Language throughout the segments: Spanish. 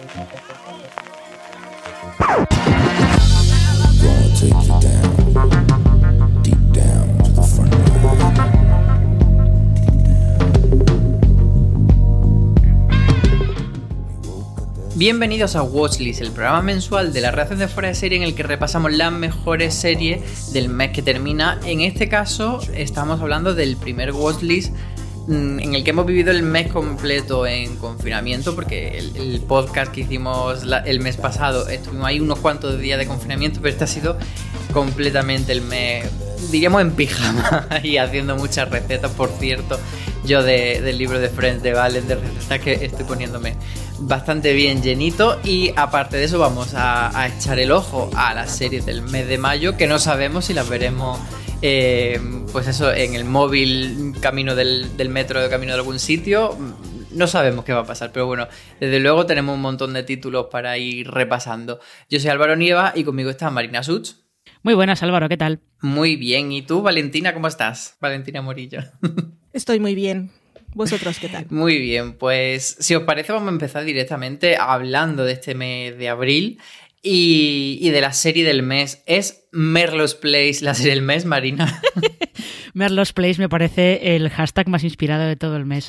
Bienvenidos a Watchlist, el programa mensual de la redacción de Fuera de Serie en el que repasamos las mejores series del mes que termina. En este caso estamos hablando del primer Watchlist en el que hemos vivido el mes completo en confinamiento, porque el podcast que hicimos el mes pasado estuvimos ahí unos cuantos días de confinamiento, pero este ha sido completamente el mes, diríamos, en pijama y haciendo muchas recetas. Por cierto, yo del libro de Friends de Valen, de recetas, que estoy poniéndome bastante bien llenito. Y aparte de eso vamos a echar el ojo a las series del mes de mayo, que no sabemos si las veremos pues eso, en el móvil, camino del metro, camino de algún sitio. No sabemos qué va a pasar, pero bueno, desde luego tenemos un montón de títulos para ir repasando. Yo soy Álvaro Nieva y conmigo está Marina Such. Muy buenas, Álvaro, ¿qué tal? Muy bien, ¿y tú, Valentina, cómo estás? Valentina Morillo. Estoy muy bien. ¿Vosotros qué tal? Muy bien, pues si os parece vamos a empezar directamente hablando de este mes de abril y de la serie del mes. ¿Es Melrose Place la serie del mes, Marina? Melrose Place me parece el hashtag más inspirado de todo el mes.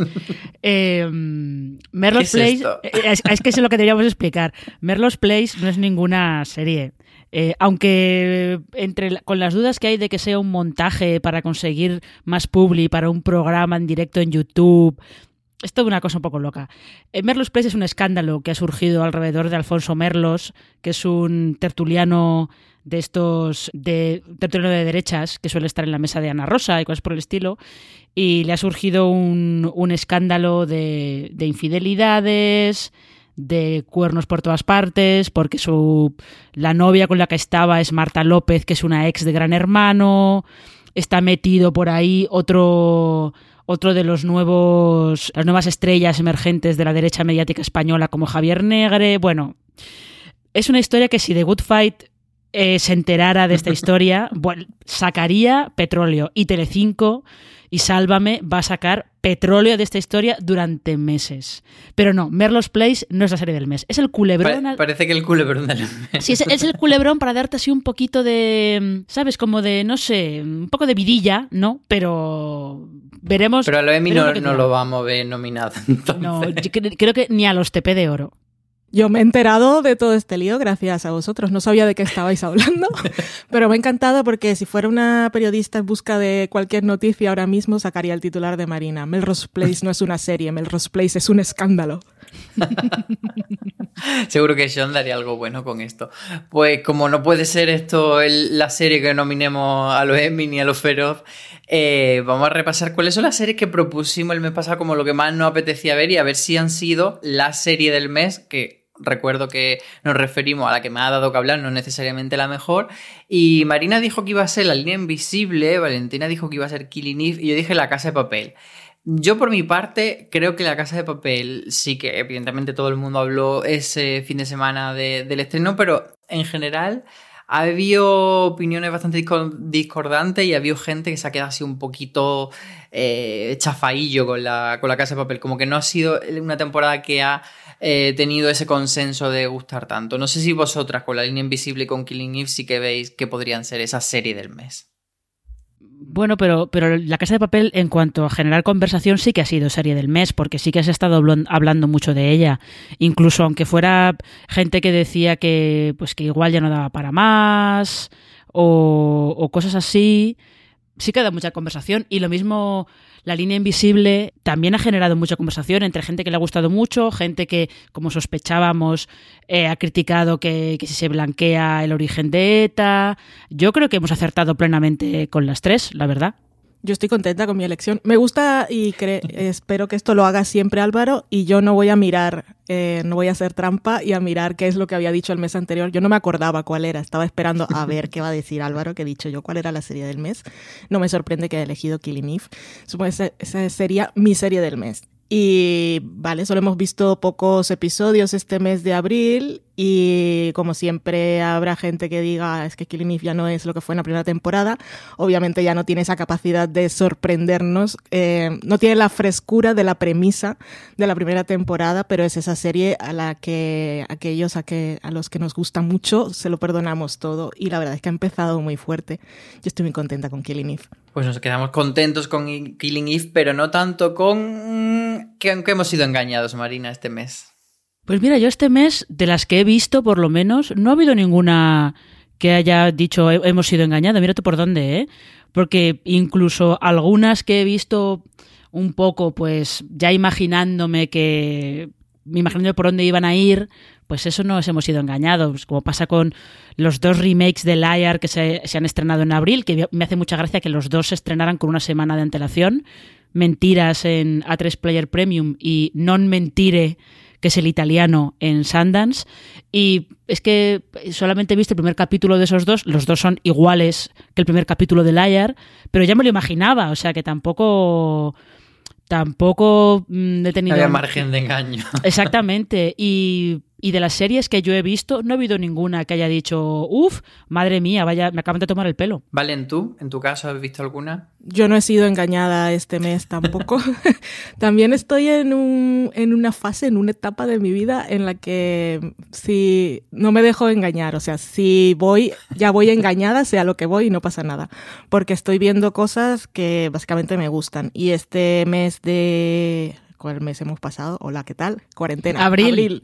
Melrose Place, es que es lo que deberíamos explicar. Melrose Place no es ninguna serie. Aunque con las dudas que hay de que sea un montaje para conseguir más publi para un programa en directo en YouTube, es toda una cosa un poco loca. Melrose Place es un escándalo que ha surgido alrededor de Alfonso Merlos, que es un tertuliano de tertuliano de derechas que suele estar en la mesa de Ana Rosa y cosas por el estilo, y le ha surgido un escándalo de infidelidades, de cuernos por todas partes, porque la novia con la que estaba es Marta López, que es una ex de Gran Hermano. Está metido por ahí otro de las nuevas estrellas emergentes de la derecha mediática española, como Javier Negre. Bueno, es una historia que si The Good Fight se enterara de esta historia, bueno, sacaría petróleo. Y Telecinco y Sálvame va a sacar petróleo de esta historia durante meses. Pero no, Melrose Place no es la serie del mes. Es el culebrón. Parece que el culebrón del mes. Sí, es el culebrón para darte así un poquito de, ¿sabes? Como de, no sé, un poco de vidilla, ¿no? Pero veremos. Pero a lo Emmy no lo vamos a ver nominado. Entonces. No, creo que ni a los TP de oro. Yo me he enterado de todo este lío gracias a vosotros. No sabía de qué estabais hablando, pero me ha encantado porque si fuera una periodista en busca de cualquier noticia ahora mismo sacaría el titular de Marina. Melrose Place no es una serie, Melrose Place es un escándalo. Seguro que Sean daría algo bueno con esto. Pues como no puede ser esto la serie que nominemos a los Emmy ni a los Feroz, vamos a repasar cuáles son las series que propusimos el mes pasado como lo que más nos apetecía ver y a ver si han sido la serie del mes, que recuerdo que nos referimos a la que me ha dado que hablar, no necesariamente la mejor. Y Marina dijo que iba a ser La Línea Invisible, Valentina dijo que iba a ser Killing Eve y yo dije La Casa de Papel. Yo por mi parte creo que La Casa de Papel sí que evidentemente todo el mundo habló ese fin de semana del estreno, pero en general ha habido opiniones bastante discordantes y ha habido gente que se ha quedado así un poquito chafaillo con la Casa de Papel, como que no ha sido una temporada que ha tenido ese consenso de gustar tanto. No sé si vosotras con La Línea Invisible y con Killing Eve sí que veis que podrían ser esa serie del mes. Bueno, pero La Casa de Papel, en cuanto a generar conversación, sí que ha sido serie del mes, porque sí que has estado hablando mucho de ella. Incluso aunque fuera gente que decía que igual ya no daba para más, o cosas así, sí que da mucha conversación. Y lo mismo, La Línea Invisible también ha generado mucha conversación entre gente que le ha gustado mucho, gente que, como sospechábamos, ha criticado que si se blanquea el origen de ETA. Yo creo que hemos acertado plenamente con las tres, la verdad. Yo estoy contenta con mi elección. Me gusta y espero que esto lo haga siempre Álvaro, y yo no voy a mirar, no voy a hacer trampa y a mirar qué es lo que había dicho el mes anterior. Yo no me acordaba cuál era, estaba esperando a ver qué va a decir Álvaro, que he dicho yo cuál era la serie del mes. No me sorprende que haya elegido Killing Eve. Supongo que esa sería mi serie del mes. Y vale, solo hemos visto pocos episodios este mes de abril Y como siempre habrá gente que diga es que Killing Eve ya no es lo que fue en la primera temporada, obviamente ya no tiene esa capacidad de sorprendernos, no tiene la frescura de la premisa de la primera temporada, pero es esa serie a la que a los que nos gusta mucho se lo perdonamos todo, y la verdad es que ha empezado muy fuerte. Yo estoy muy contenta con Killing Eve. Pues nos quedamos contentos con Killing Eve, pero no tanto con que hemos sido engañados, Marina, este mes. Pues mira, yo este mes, de las que he visto, por lo menos, no ha habido ninguna que haya dicho hemos sido engañados. Mírate por dónde, ¿eh? Porque incluso algunas que he visto un poco, pues ya imaginándome por dónde iban a ir, pues eso no hemos sido engañados. Como pasa con los 2 remakes de Liar que se han estrenado en abril, que me hace mucha gracia que los 2 se estrenaran con una semana de antelación. Mentiras en A3 Player Premium y Non Mentire, que es el italiano, en Sundance, y es que solamente he visto el primer capítulo de esos 2, los 2 son iguales que el primer capítulo de Liar, pero ya me lo imaginaba, o sea que tampoco he tenido... Había margen de engaño. Exactamente, y de las series que yo he visto, no ha habido ninguna que haya dicho, madre mía, vaya, me acaban de tomar el pelo. Valen, ¿tú? ¿En tu caso has visto alguna? Yo no he sido engañada este mes tampoco. También estoy en una fase, en una etapa de mi vida en la que si no me dejo engañar, o sea, ya voy engañada, sea lo que voy y no pasa nada, porque estoy viendo cosas que básicamente me gustan. Y este mes de... ¿Cuál mes hemos pasado? Hola, ¿qué tal? Cuarentena. Abril.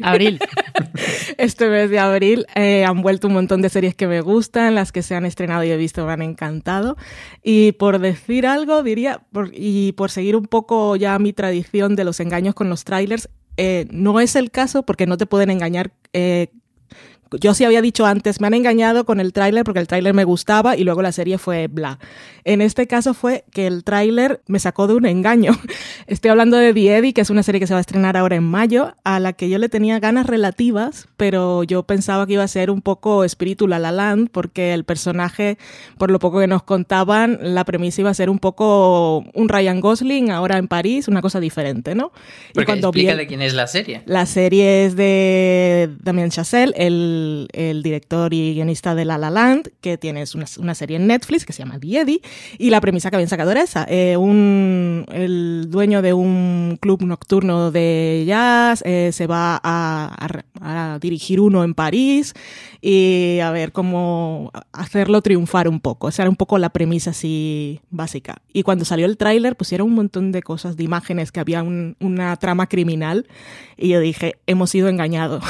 Este mes de abril han vuelto un montón de series que me gustan, las que se han estrenado y he visto me han encantado. Y por decir algo, diría, por seguir un poco ya mi tradición de los engaños con los trailers, no es el caso porque no te pueden engañar. Yo sí había dicho antes, me han engañado con el tráiler porque el tráiler me gustaba y luego la serie fue bla. En este caso fue que el tráiler me sacó de un engaño. Estoy hablando de The Eddie, que es una serie que se va a estrenar ahora en mayo, a la que yo le tenía ganas relativas, pero yo pensaba que iba a ser un poco espíritu La La Land, porque el personaje, por lo poco que nos contaban, la premisa iba a ser un poco un Ryan Gosling ahora en París, una cosa diferente, ¿no? Porque explica de quién es la serie. La serie es de Damien Chazelle, el director y guionista de La La Land, que tiene una serie en Netflix que se llama The Eddie, y la premisa que habían sacado era esa. El dueño de un club nocturno de jazz se va a dirigir uno en París y a ver cómo hacerlo triunfar un poco. Esa era un poco la premisa así básica. Y cuando salió el tráiler pusieron un montón de cosas, de imágenes, que había una trama criminal, y yo dije, hemos sido engañados.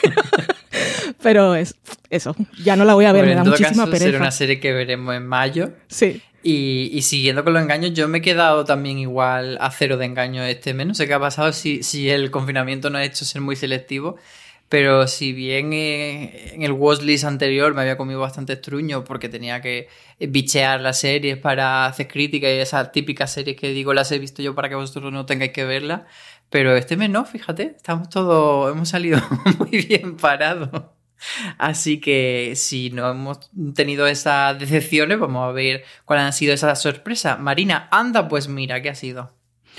Pero eso, ya no la voy a ver, me da muchísima pereza. Será una serie que veremos en mayo. Sí. Y siguiendo con los engaños, yo me he quedado también igual a cero de engaños este mes. No sé qué ha pasado, si el confinamiento nos ha hecho ser muy selectivo, pero si bien en el watchlist anterior me había comido bastante estruño porque tenía que bichear las series para hacer críticas y esas típicas series que digo las he visto yo para que vosotros no tengáis que verlas, pero este mes no, fíjate, hemos salido muy bien parados. Así que si no hemos tenido esas decepciones, vamos a ver cuáles han sido esas sorpresas. Marina, anda, pues mira, ¿qué ha sido?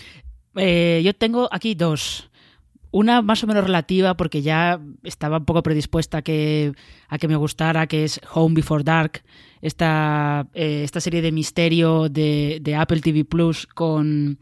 Yo tengo aquí 2. Una más o menos relativa porque ya estaba un poco predispuesta a que me gustara, que es Home Before Dark, esta serie de misterio de Apple TV Plus con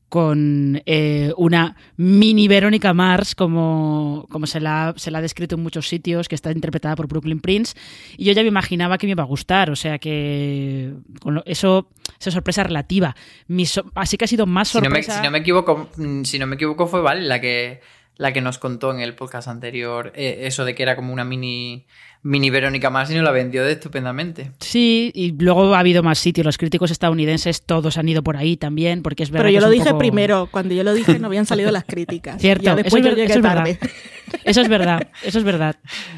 una mini Verónica Mars, como se la ha descrito en muchos sitios, que está interpretada por Brooklyn Prince, y yo ya me imaginaba que me iba a gustar, o sea que esa sorpresa relativa. Así que ha sido más sorpresa... Si no me equivoco fue Val la que nos contó en el podcast anterior eso de que era como una mini Verónica Mars, y nos la vendió estupendamente. Sí, y luego ha habido más sitios. Los críticos estadounidenses todos han ido por ahí también, porque es verdad. Pero yo que lo dije primero. Cuando yo lo dije no habían salido las críticas. Cierto, ya después yo llegué tarde. Eso es verdad.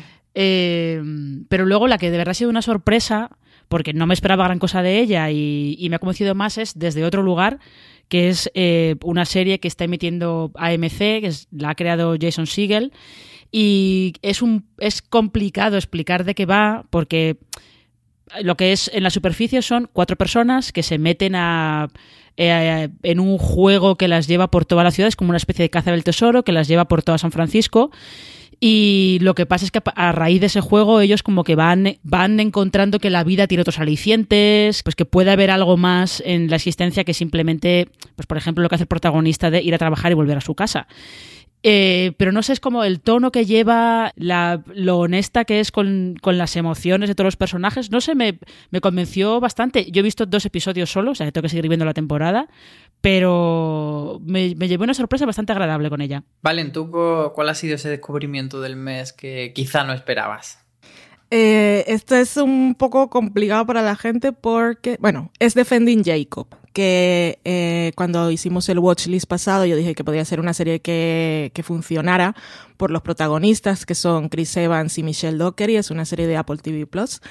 Pero luego la que de verdad ha sido una sorpresa, porque no me esperaba gran cosa de ella y me ha convencido más, es Desde otro lugar, que es una serie que está emitiendo AMC, la ha creado Jason Segel. Y es complicado explicar de qué va, porque lo que es en la superficie son 4 personas que se meten a en un juego que las lleva por toda la ciudad, es como una especie de caza del tesoro que las lleva por toda San Francisco. Y lo que pasa es que a raíz de ese juego ellos como que van encontrando que la vida tiene otros alicientes, pues que puede haber algo más en la existencia que simplemente, pues por ejemplo, lo que hace el protagonista de ir a trabajar y volver a su casa. Pero no sé, es como el tono que lleva, lo honesta que es con las emociones de todos los personajes. No sé, me convenció bastante. Yo he visto 2 episodios solo, o sea que tengo que seguir viendo la temporada, pero me llevé una sorpresa bastante agradable con ella. Valen, ¿tú cuál ha sido ese descubrimiento del mes que quizá no esperabas? Esto es un poco complicado para la gente porque, bueno, es Defending Jacob, que cuando hicimos el watchlist pasado yo dije que podía ser una serie que funcionara por los protagonistas, que son Chris Evans y Michelle Dockery. Es una serie de Apple TV+.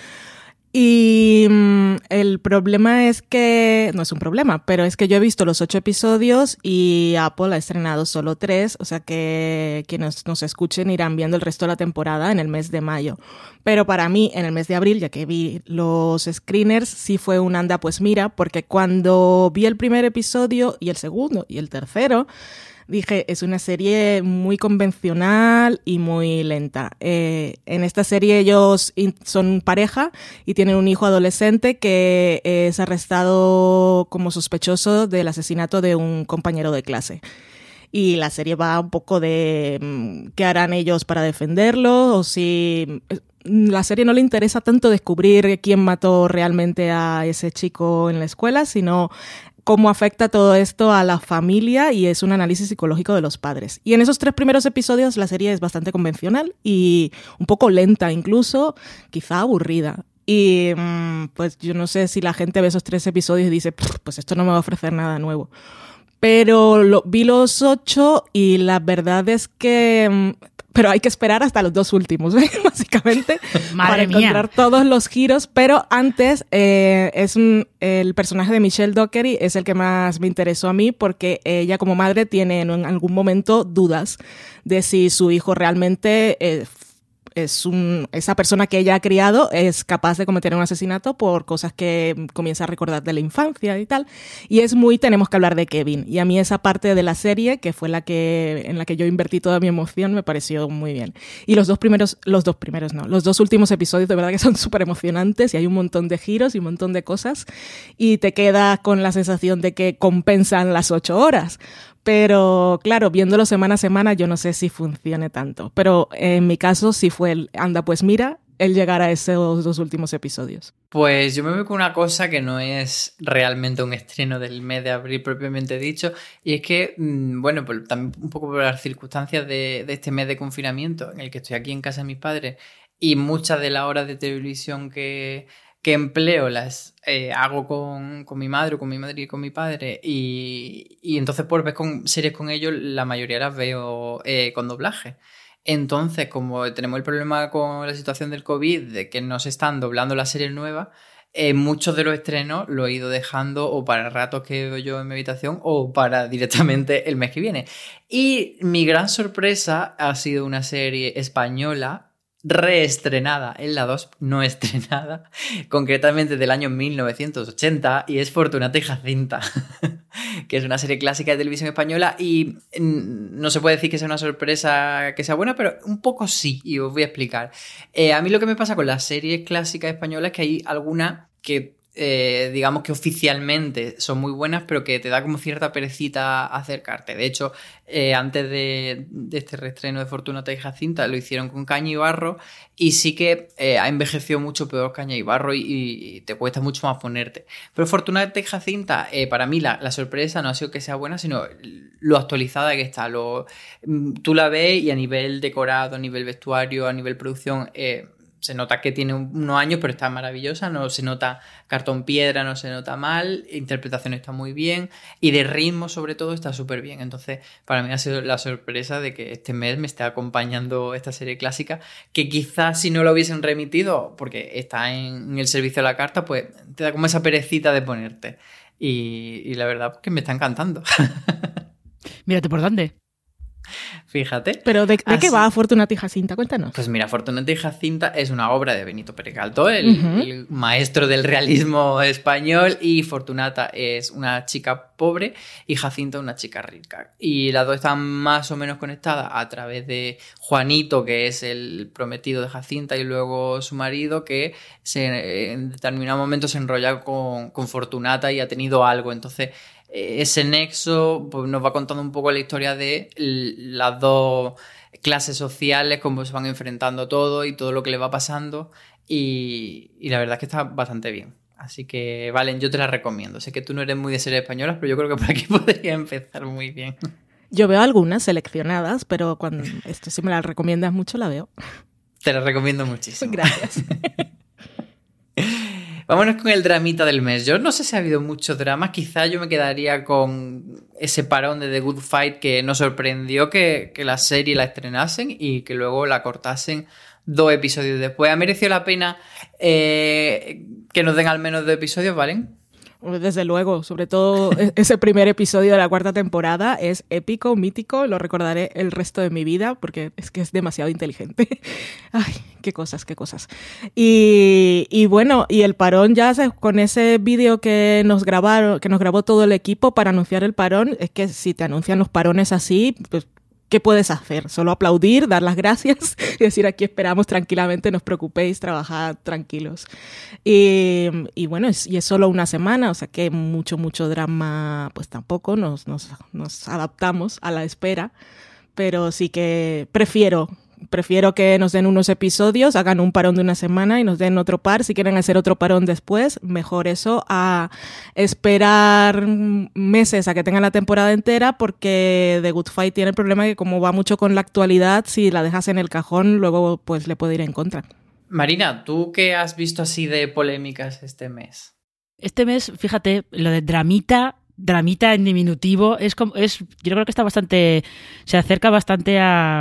Y el problema es que, no es un problema, pero es que yo he visto los 8 episodios y Apple ha estrenado solo 3, o sea que quienes nos escuchen irán viendo el resto de la temporada en el mes de mayo. Pero para mí, en el mes de abril, ya que vi los screeners, sí fue un anda pues mira, porque cuando vi el primer episodio y el segundo y el tercero, dije, es una serie muy convencional y muy lenta. En esta serie ellos son pareja y tienen un hijo adolescente que es arrestado como sospechoso del asesinato de un compañero de clase. Y la serie va un poco de qué harán ellos para defenderlo, o si la serie no le interesa tanto descubrir quién mató realmente a ese chico en la escuela, sino cómo afecta todo esto a la familia, y es un análisis psicológico de los padres. Y en esos 3 primeros episodios la serie es bastante convencional y un poco lenta incluso, quizá aburrida. Y pues yo no sé si la gente ve esos 3 episodios y dice, pues esto no me va a ofrecer nada nuevo. Pero vi los 8 y la verdad es que... Pero hay que esperar hasta los 2 últimos, básicamente, para encontrar todos los giros. Pero antes, el personaje de Michelle Dockery es el que más me interesó a mí, porque ella como madre tiene en algún momento dudas de si su hijo realmente esa persona que ella ha criado es capaz de cometer un asesinato por cosas que comienza a recordar de la infancia y tal. Y es muy, tenemos que hablar de Kevin. Y a mí esa parte de la serie, que fue en la que yo invertí toda mi emoción, me pareció muy bien. Y los dos últimos episodios de verdad que son súper emocionantes y hay un montón de giros y un montón de cosas. Y te quedas con la sensación de que compensan las 8 horas. Pero claro, viéndolo semana a semana yo no sé si funcione tanto. Pero en mi caso sí fue anda pues mira, el llegar a esos 2 últimos episodios. Pues yo me voy con una cosa que no es realmente un estreno del mes de abril propiamente dicho, y es que, bueno, pues también un poco por las circunstancias de este mes de confinamiento en el que estoy aquí en casa de mis padres, y muchas de las horas de televisión que empleo las hago con mi madre y con mi padre, y entonces por ver series con ellos la mayoría las veo con doblaje. Entonces, como tenemos el problema con la situación del COVID, de que no se están doblando las series nuevas, muchos de los estrenos los he ido dejando o para ratos que veo yo en mi habitación o para directamente el mes que viene. Y mi gran sorpresa ha sido una serie española reestrenada en la 2, no estrenada, concretamente del año 1980, y es Fortunata y Jacinta, que es una serie clásica de televisión española, y no se puede decir que sea una sorpresa que sea buena, pero un poco sí, y os voy a explicar. A mí lo que me pasa con las series clásicas españolas es que hay algunas que digamos que oficialmente son muy buenas, pero que te da como cierta perecita acercarte. De hecho, antes de este reestreno de Fortunata y Jacinta lo hicieron con Caña y Barro, y sí que ha envejecido mucho peor Caña y Barro y te cuesta mucho más ponerte. Pero Fortunata y Jacinta, para mí la sorpresa no ha sido que sea buena, sino lo actualizada que está. Tú la ves y a nivel decorado, a nivel vestuario, a nivel producción... se nota que tiene unos años, pero está maravillosa, no se nota cartón piedra, no se nota mal, interpretación está muy bien y de ritmo sobre todo está súper bien. Entonces para mí ha sido la sorpresa de que este mes me esté acompañando esta serie clásica, que quizás si no lo hubiesen remitido porque está en el servicio a la carta, pues te da como esa perecita de ponerte, y la verdad es que me está encantando. Mírate por dónde. Fíjate. Pero ¿de qué va Fortunata y Jacinta? Cuéntanos. Pues mira, Fortunata y Jacinta es una obra de Benito Pérez Galdós, el maestro del realismo español, y Fortunata es una chica pobre y Jacinta una chica rica. Y las dos están más o menos conectadas a través de Juanito, que es el prometido de Jacinta, y luego su marido, que en determinado momento se enrolla con Fortunata y ha tenido algo. Entonces, ese nexo pues, nos va contando un poco la historia de las dos clases sociales, cómo se van enfrentando todo y todo lo que le va pasando, y la verdad es que está bastante bien. Así que, Valen, yo te la recomiendo. Sé que tú no eres muy de series españolas, pero yo creo que por aquí podría empezar muy bien. Yo veo algunas seleccionadas, pero cuando si me las recomiendas mucho, la veo. Te la recomiendo muchísimo. Gracias. Vámonos con el dramita del mes. Yo no sé si ha habido muchos dramas. Quizá yo me quedaría con ese parón de The Good Fight, que nos sorprendió que la serie la estrenasen y que luego la cortasen 2 episodios después. ¿Ha merecido la pena que nos den al menos 2 episodios, ¿valen? Desde luego, sobre todo ese primer episodio de la 4ª temporada es épico, mítico, lo recordaré el resto de mi vida porque es que es demasiado inteligente. Ay, qué cosas, qué cosas. Y bueno, y el parón ya con ese vídeo que nos grabó todo el equipo para anunciar el parón, es que si te anuncian los parones así, pues ¿qué puedes hacer? Solo aplaudir, dar las gracias y decir aquí esperamos tranquilamente, no os preocupéis, trabajad tranquilos. Y bueno, y es solo una semana, o sea que mucho drama, pues tampoco, nos adaptamos a la espera, pero sí que prefiero que nos den unos episodios, hagan un parón de una semana y nos den otro par. Si quieren hacer otro parón después, mejor eso a esperar meses a que tengan la temporada entera, porque The Good Fight tiene el problema de que como va mucho con la actualidad, si la dejas en el cajón, luego pues le puede ir en contra. Marina, ¿tú qué has visto así de polémicas este mes? Este mes, fíjate, lo de dramita en diminutivo, yo creo que está bastante, se acerca bastante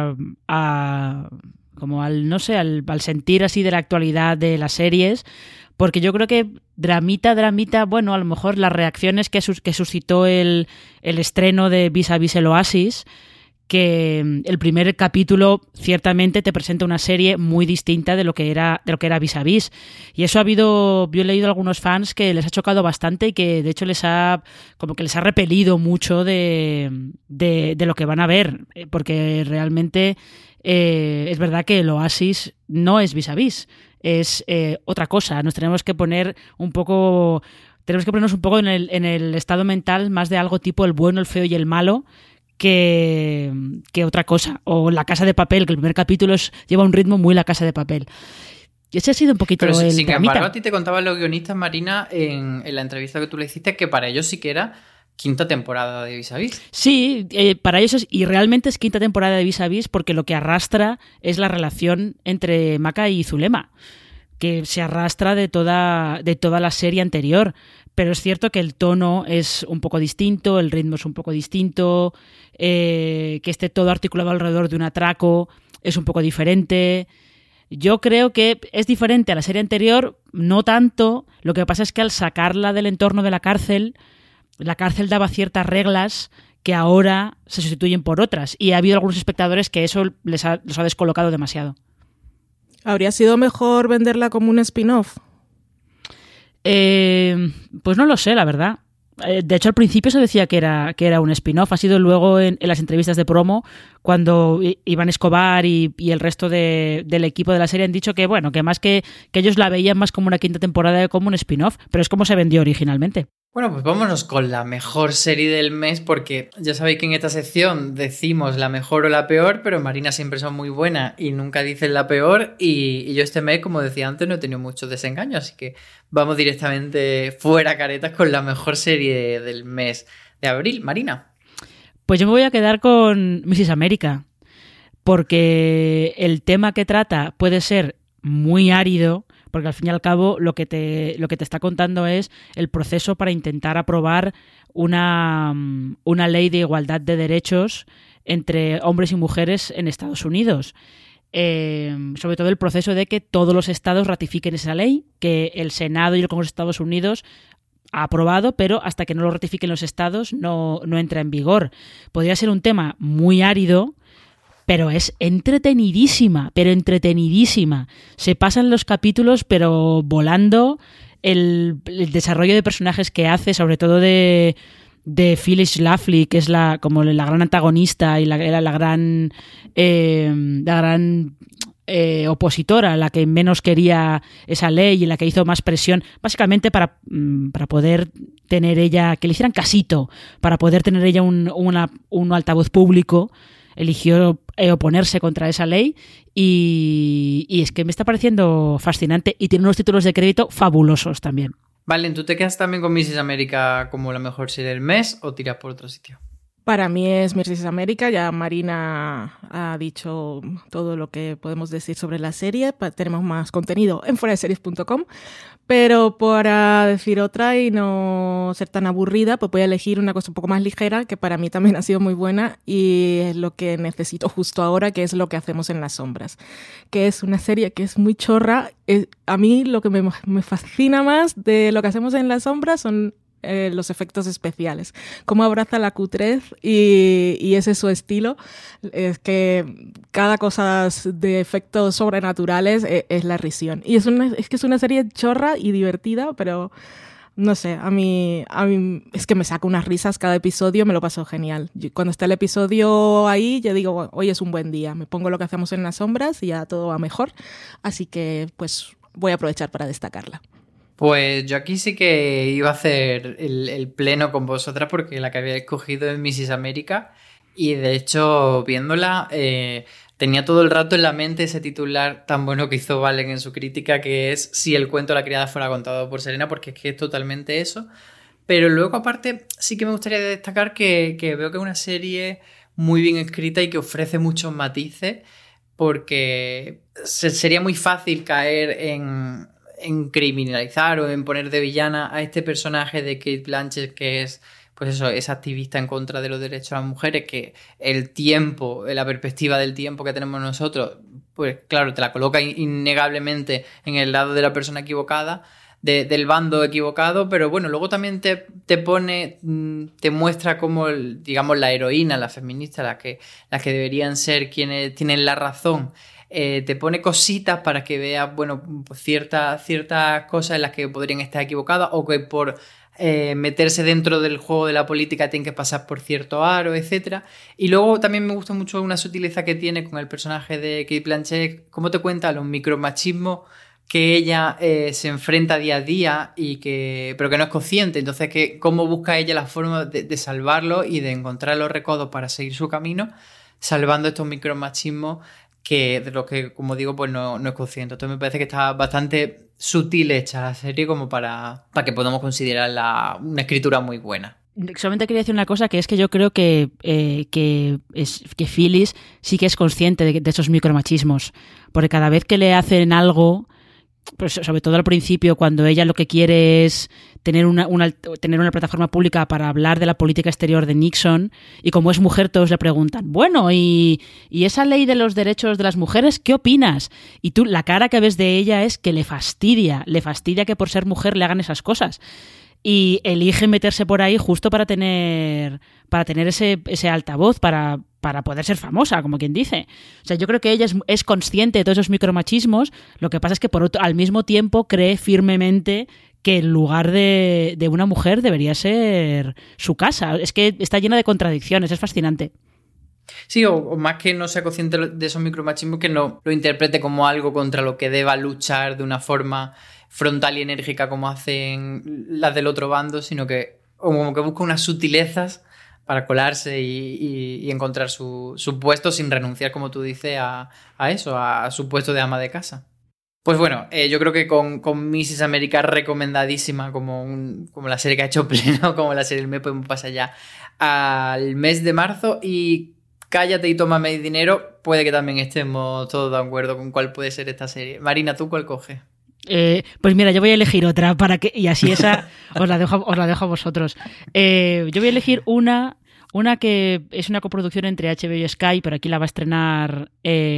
como al sentir así de la actualidad de las series, porque yo creo que dramita, bueno, a lo mejor las reacciones que suscitó el estreno de Vis a Vis el Oasis, que el primer capítulo ciertamente te presenta una serie muy distinta de lo que era Vis a Vis. Y eso yo he leído a algunos fans que les ha chocado bastante y que de hecho les ha repelido mucho de lo que van a ver, porque realmente es verdad que el Oasis no es Vis a Vis, es otra cosa. Tenemos que ponernos un poco en el estado mental más de algo tipo El bueno, el feo y el malo, que otra cosa. O La Casa de Papel, que el primer capítulo lleva un ritmo muy La Casa de Papel. Y ese ha sido un poquito el sin dramita. embargo, a ti te contaban los guionistas, Marina, en la entrevista que tú le hiciste, que para ellos sí que era 5ª temporada de Vis a Vis. Sí, para ellos y realmente es 5ª temporada de Vis a Vis, porque lo que arrastra es la relación entre Maca y Zulema, que se arrastra de toda la serie anterior. Pero es cierto que el tono es un poco distinto, el ritmo es un poco distinto, que esté todo articulado alrededor de un atraco es un poco diferente. Yo creo que es diferente a la serie anterior, no tanto. Lo que pasa es que al sacarla del entorno de la cárcel daba ciertas reglas que ahora se sustituyen por otras. Y ha habido algunos espectadores que eso los ha descolocado demasiado. ¿Habría sido mejor venderla como un spin-off? Pues no lo sé, la verdad. De hecho, al principio se decía que era un spin-off. Ha sido luego en las entrevistas de promo, cuando Iván Escobar y el resto del equipo de la serie han dicho que, bueno, que más que ellos la veían más como una 5ª temporada que como un spin-off, pero es como se vendió originalmente. Bueno, pues vámonos con la mejor serie del mes, porque ya sabéis que en esta sección decimos la mejor o la peor, pero Marina siempre son muy buenas y nunca dicen la peor, y yo este mes, como decía antes, no he tenido muchos desengaños, así que vamos directamente fuera caretas con la mejor serie del mes de abril. Marina. Pues yo me voy a quedar con Mrs. América, porque el tema que trata puede ser muy árido, porque al fin y al cabo lo que te está contando es el proceso para intentar aprobar una ley de igualdad de derechos entre hombres y mujeres en Estados Unidos. Sobre todo el proceso de que todos los estados ratifiquen esa ley, que el Senado y el Congreso de Estados Unidos ha aprobado, pero hasta que no lo ratifiquen los estados no entra en vigor. Podría ser un tema muy árido, pero es entretenidísima, pero entretenidísima. Se pasan los capítulos, pero volando. El desarrollo de personajes que hace, sobre todo de Phyllis Schlafly, que es como la gran antagonista y la gran opositora, la que menos quería esa ley y la que hizo más presión, básicamente para poder tener ella, que le hicieran casito, para poder tener ella un altavoz público. Eligió oponerse contra esa ley y es que me está pareciendo fascinante y tiene unos títulos de crédito fabulosos también. Vale, ¿tú te quedas también con Mrs. América como la mejor serie del mes o tiras por otro sitio? Para mí es Mrs. América, ya Marina ha dicho todo lo que podemos decir sobre la serie, tenemos más contenido en fueradeseries.com, pero para decir otra y no ser tan aburrida, pues voy a elegir una cosa un poco más ligera, que para mí también ha sido muy buena y es lo que necesito justo ahora, que es Lo que hacemos en las sombras, que es una serie que es muy chorra. A mí lo que me fascina más de Lo que hacemos en las sombras son los efectos especiales, cómo abraza la cutrez y ese es su estilo. Es que cada cosa de efectos sobrenaturales es la risión y es que es una serie chorra y divertida, pero no sé, a mí es que me saca unas risas cada episodio, me lo paso genial. Cuando está el episodio ahí, yo digo, hoy es un buen día, me pongo Lo que hacemos en las sombras y ya todo va mejor, así que pues voy a aprovechar para destacarla. Pues yo aquí sí que iba a hacer el pleno con vosotras porque la que había escogido es Mrs. América y de hecho viéndola tenía todo el rato en la mente ese titular tan bueno que hizo Valen en su crítica, que es Si el cuento de la criada fuera contado por Serena, porque es que es totalmente eso. Pero luego aparte sí que me gustaría destacar que veo que es una serie muy bien escrita y que ofrece muchos matices, porque sería muy fácil caer en criminalizar o en poner de villana a este personaje de Cate Blanchett, que es, pues eso, es activista en contra de los derechos de las mujeres, que el tiempo, la perspectiva del tiempo que tenemos nosotros, pues claro, te la coloca innegablemente en el lado de la persona equivocada, del bando equivocado, pero bueno, luego también te pone, te muestra como, digamos, la heroína, la feminista, las que deberían ser quienes tienen la razón. Te pone cositas para que veas, bueno, pues ciertas cosas en las que podrían estar equivocadas o que por meterse dentro del juego de la política tienen que pasar por cierto aro, etc. Y luego también me gusta mucho una sutileza que tiene con el personaje de Cate Blanchett, cómo te cuenta los micromachismos que ella se enfrenta día a día pero que no es consciente. Entonces, cómo busca ella la forma de salvarlo y de encontrar los recodos para seguir su camino, salvando estos micromachismos que de los que, como digo, pues no es consciente. Entonces me parece que está bastante sutil hecha la serie como para que podamos considerarla una escritura muy buena. Solamente quería decir una cosa, que es que yo creo que Phyllis sí que es consciente de esos micromachismos, porque cada vez que le hacen algo, pues sobre todo al principio, cuando ella lo que quiere es tener una plataforma pública para hablar de la política exterior de Nixon, y como es mujer todos le preguntan, bueno, ¿y esa ley de los derechos de las mujeres qué opinas? Y tú, la cara que ves de ella es que le fastidia que por ser mujer le hagan esas cosas. Y elige meterse por ahí justo para tener ese altavoz, para poder ser famosa, como quien dice. O sea, yo creo que ella es consciente de todos esos micromachismos, lo que pasa es que al mismo tiempo cree firmemente que el lugar de una mujer debería ser su casa. Es que está llena de contradicciones, es fascinante. Sí, o más que no sea consciente de esos micromachismos, que no lo interprete como algo contra lo que deba luchar de una forma frontal y enérgica como hacen las del otro bando, sino que como que busca unas sutilezas para colarse y encontrar su puesto sin renunciar, como tú dices, a eso, a su puesto de ama de casa. Pues bueno, yo creo que con Mrs. América recomendadísima como la serie que ha hecho pleno, como la serie del mes, podemos pasar ya al mes de marzo y Cállate y tómame dinero, puede que también estemos todos de acuerdo con cuál puede ser esta serie. Marina, ¿tú cuál coges? Pues mira, yo voy a elegir otra y así esa os la dejo a vosotros. Yo voy a elegir una que es una coproducción entre HBO y Sky, pero aquí la va a estrenar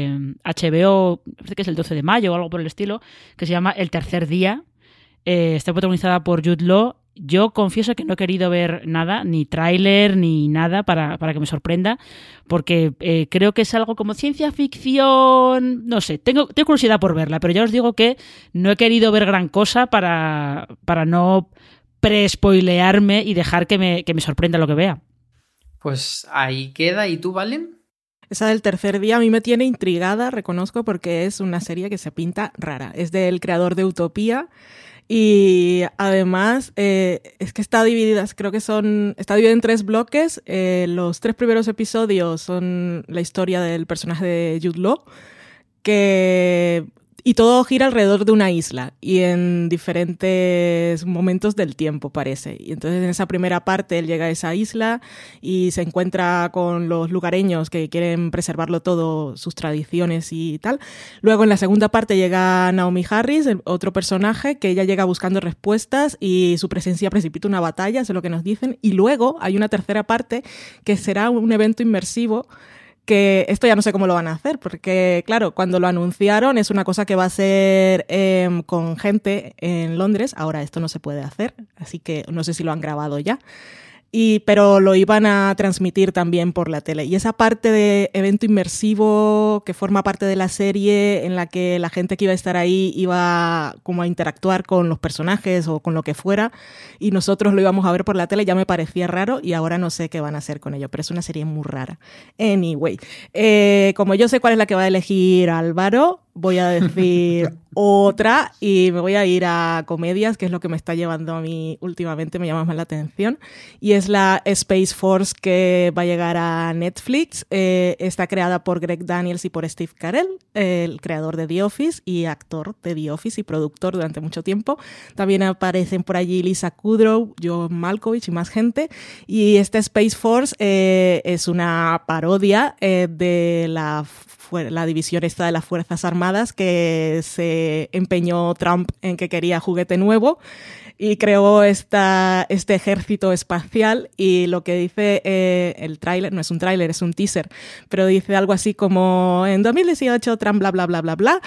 HBO, parece que es el 12 de mayo o algo por el estilo, que se llama El tercer día. Está protagonizada por Jude Law Yo confieso que no he querido ver nada, ni tráiler, ni nada para que me sorprenda, porque creo que es algo como ciencia ficción, no sé, tengo curiosidad por verla, pero ya os digo que no he querido ver gran cosa para no pre-spoilearme y dejar que me sorprenda lo que vea. Pues ahí queda. ¿Y tú, Valen? Esa del tercer día a mí me tiene intrigada, reconozco, porque es una serie que se pinta rara. Es del creador de Utopía y además es que está dividida, creo que está dividida en 3 bloques. Los 3 primeros episodios son la historia del personaje de Jude Law, y todo gira alrededor de una isla y en diferentes momentos del tiempo, parece. Y entonces en esa primera parte él llega a esa isla y se encuentra con los lugareños que quieren preservarlo todo, sus tradiciones y tal. Luego en la segunda parte llega Naomi Harris, otro personaje, que ella llega buscando respuestas y su presencia precipita una batalla, eso es lo que nos dicen. Y luego hay una tercera parte que será un evento inmersivo, que esto ya no sé cómo lo van a hacer, porque claro, cuando lo anunciaron es una cosa que va a ser con gente en Londres. Ahora esto no se puede hacer, así que no sé si lo han grabado ya. Pero lo iban a transmitir también por la tele. Y esa parte de evento inmersivo que forma parte de la serie, en la que la gente que iba a estar ahí iba como a interactuar con los personajes o con lo que fuera, y nosotros lo íbamos a ver por la tele, ya me parecía raro y ahora no sé qué van a hacer con ello, pero es una serie muy rara. Anyway, como yo sé cuál es la que va a elegir Álvaro, voy a decir otra y me voy a ir a comedias, que es lo que me está llevando a mí últimamente, me llama más la atención, y es la Space Force, que va a llegar a Netflix. Está creada por Greg Daniels y por Steve Carell, el creador de The Office y actor de The Office y productor durante mucho tiempo. También aparecen por allí Lisa Kudrow, John Malkovich y más gente. Y esta Space Force es una parodia de la división esta de las Fuerzas Armadas, que se empeñó Trump en que quería juguete nuevo y creó este ejército espacial. Y lo que dice el tráiler, no es un tráiler, es un teaser, pero dice algo así como: en 2018 Trump bla bla bla bla bla,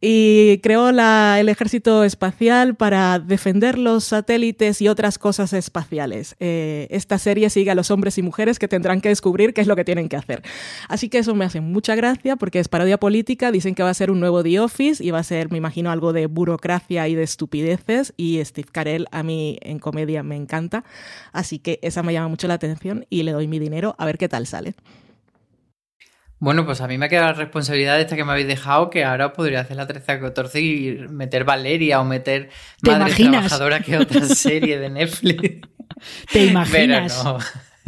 y creó el ejército espacial para defender los satélites y otras cosas espaciales. Esta serie sigue a los hombres y mujeres que tendrán que descubrir qué es lo que tienen que hacer. Así que eso me hace mucha gracia, porque es parodia política. Dicen que va a ser un nuevo The Office y va a ser, me imagino, algo de burocracia y de estupideces, y Steve Carell a mí en comedia me encanta, así que esa me llama mucho la atención y le doy mi dinero a ver qué tal sale. Bueno, pues a mí me ha quedado la responsabilidad esta que me habéis dejado, que ahora podría hacer la 13-14 y meter Valeria o meter Madre Trabajadora, que otra serie de Netflix. ¿Te imaginas? Pero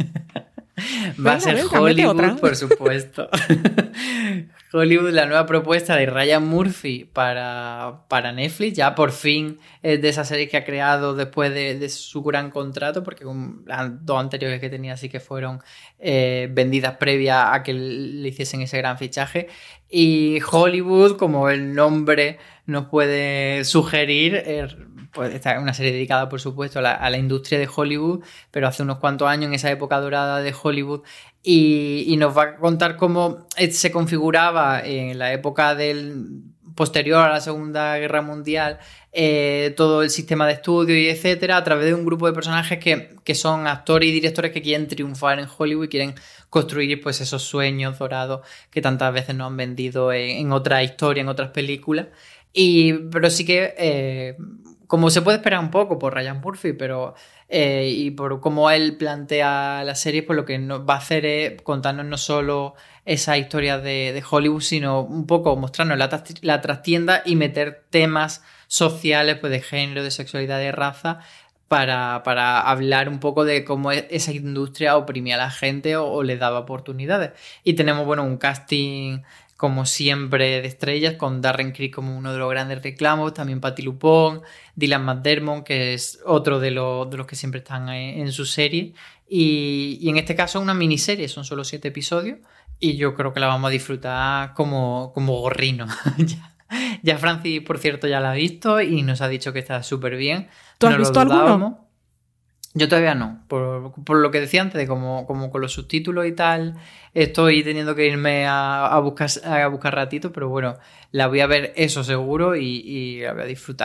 no. Va a ser Hollywood, por supuesto. Hollywood, la nueva propuesta de Ryan Murphy para Netflix, ya por fin es de esa serie que ha creado después de su gran contrato, porque las 2 anteriores que tenía sí que fueron vendidas previa a que le hiciesen ese gran fichaje. Y Hollywood, como el nombre nos puede sugerir, pues esta es una serie dedicada, por supuesto, a la industria de Hollywood, pero hace unos cuantos años, en esa época dorada de Hollywood, y nos va a contar cómo se configuraba en la época posterior a la Segunda Guerra Mundial todo el sistema de estudio y etcétera, a través de un grupo de personajes que son actores y directores que quieren triunfar en Hollywood y quieren construir pues esos sueños dorados que tantas veces nos han vendido en otras historias, en otras películas. Pero sí que, como se puede esperar un poco por Ryan Murphy, pero y por cómo él plantea la serie, pues lo que nos va a hacer es contarnos no solo esa historia de Hollywood, sino un poco mostrarnos la trastienda y meter temas sociales, pues de género, de sexualidad, de raza, para hablar un poco de cómo esa industria oprimía a la gente o les daba oportunidades. Y tenemos, bueno, un casting como siempre de estrellas, con Darren Criss como uno de los grandes reclamos, también Patti LuPone, Dylan McDermott, que es otro de los que siempre están en su serie, y en este caso una miniserie, son solo 7 episodios, y yo creo que la vamos a disfrutar como gorrino. Ya Francis, por cierto, ya la ha visto y nos ha dicho que está súper bien. ¿Tú has visto alguno? Yo todavía no, por lo que decía antes, de como con los subtítulos y tal, estoy teniendo que irme a buscar ratito, pero bueno, la voy a ver, eso seguro, y la voy a disfrutar.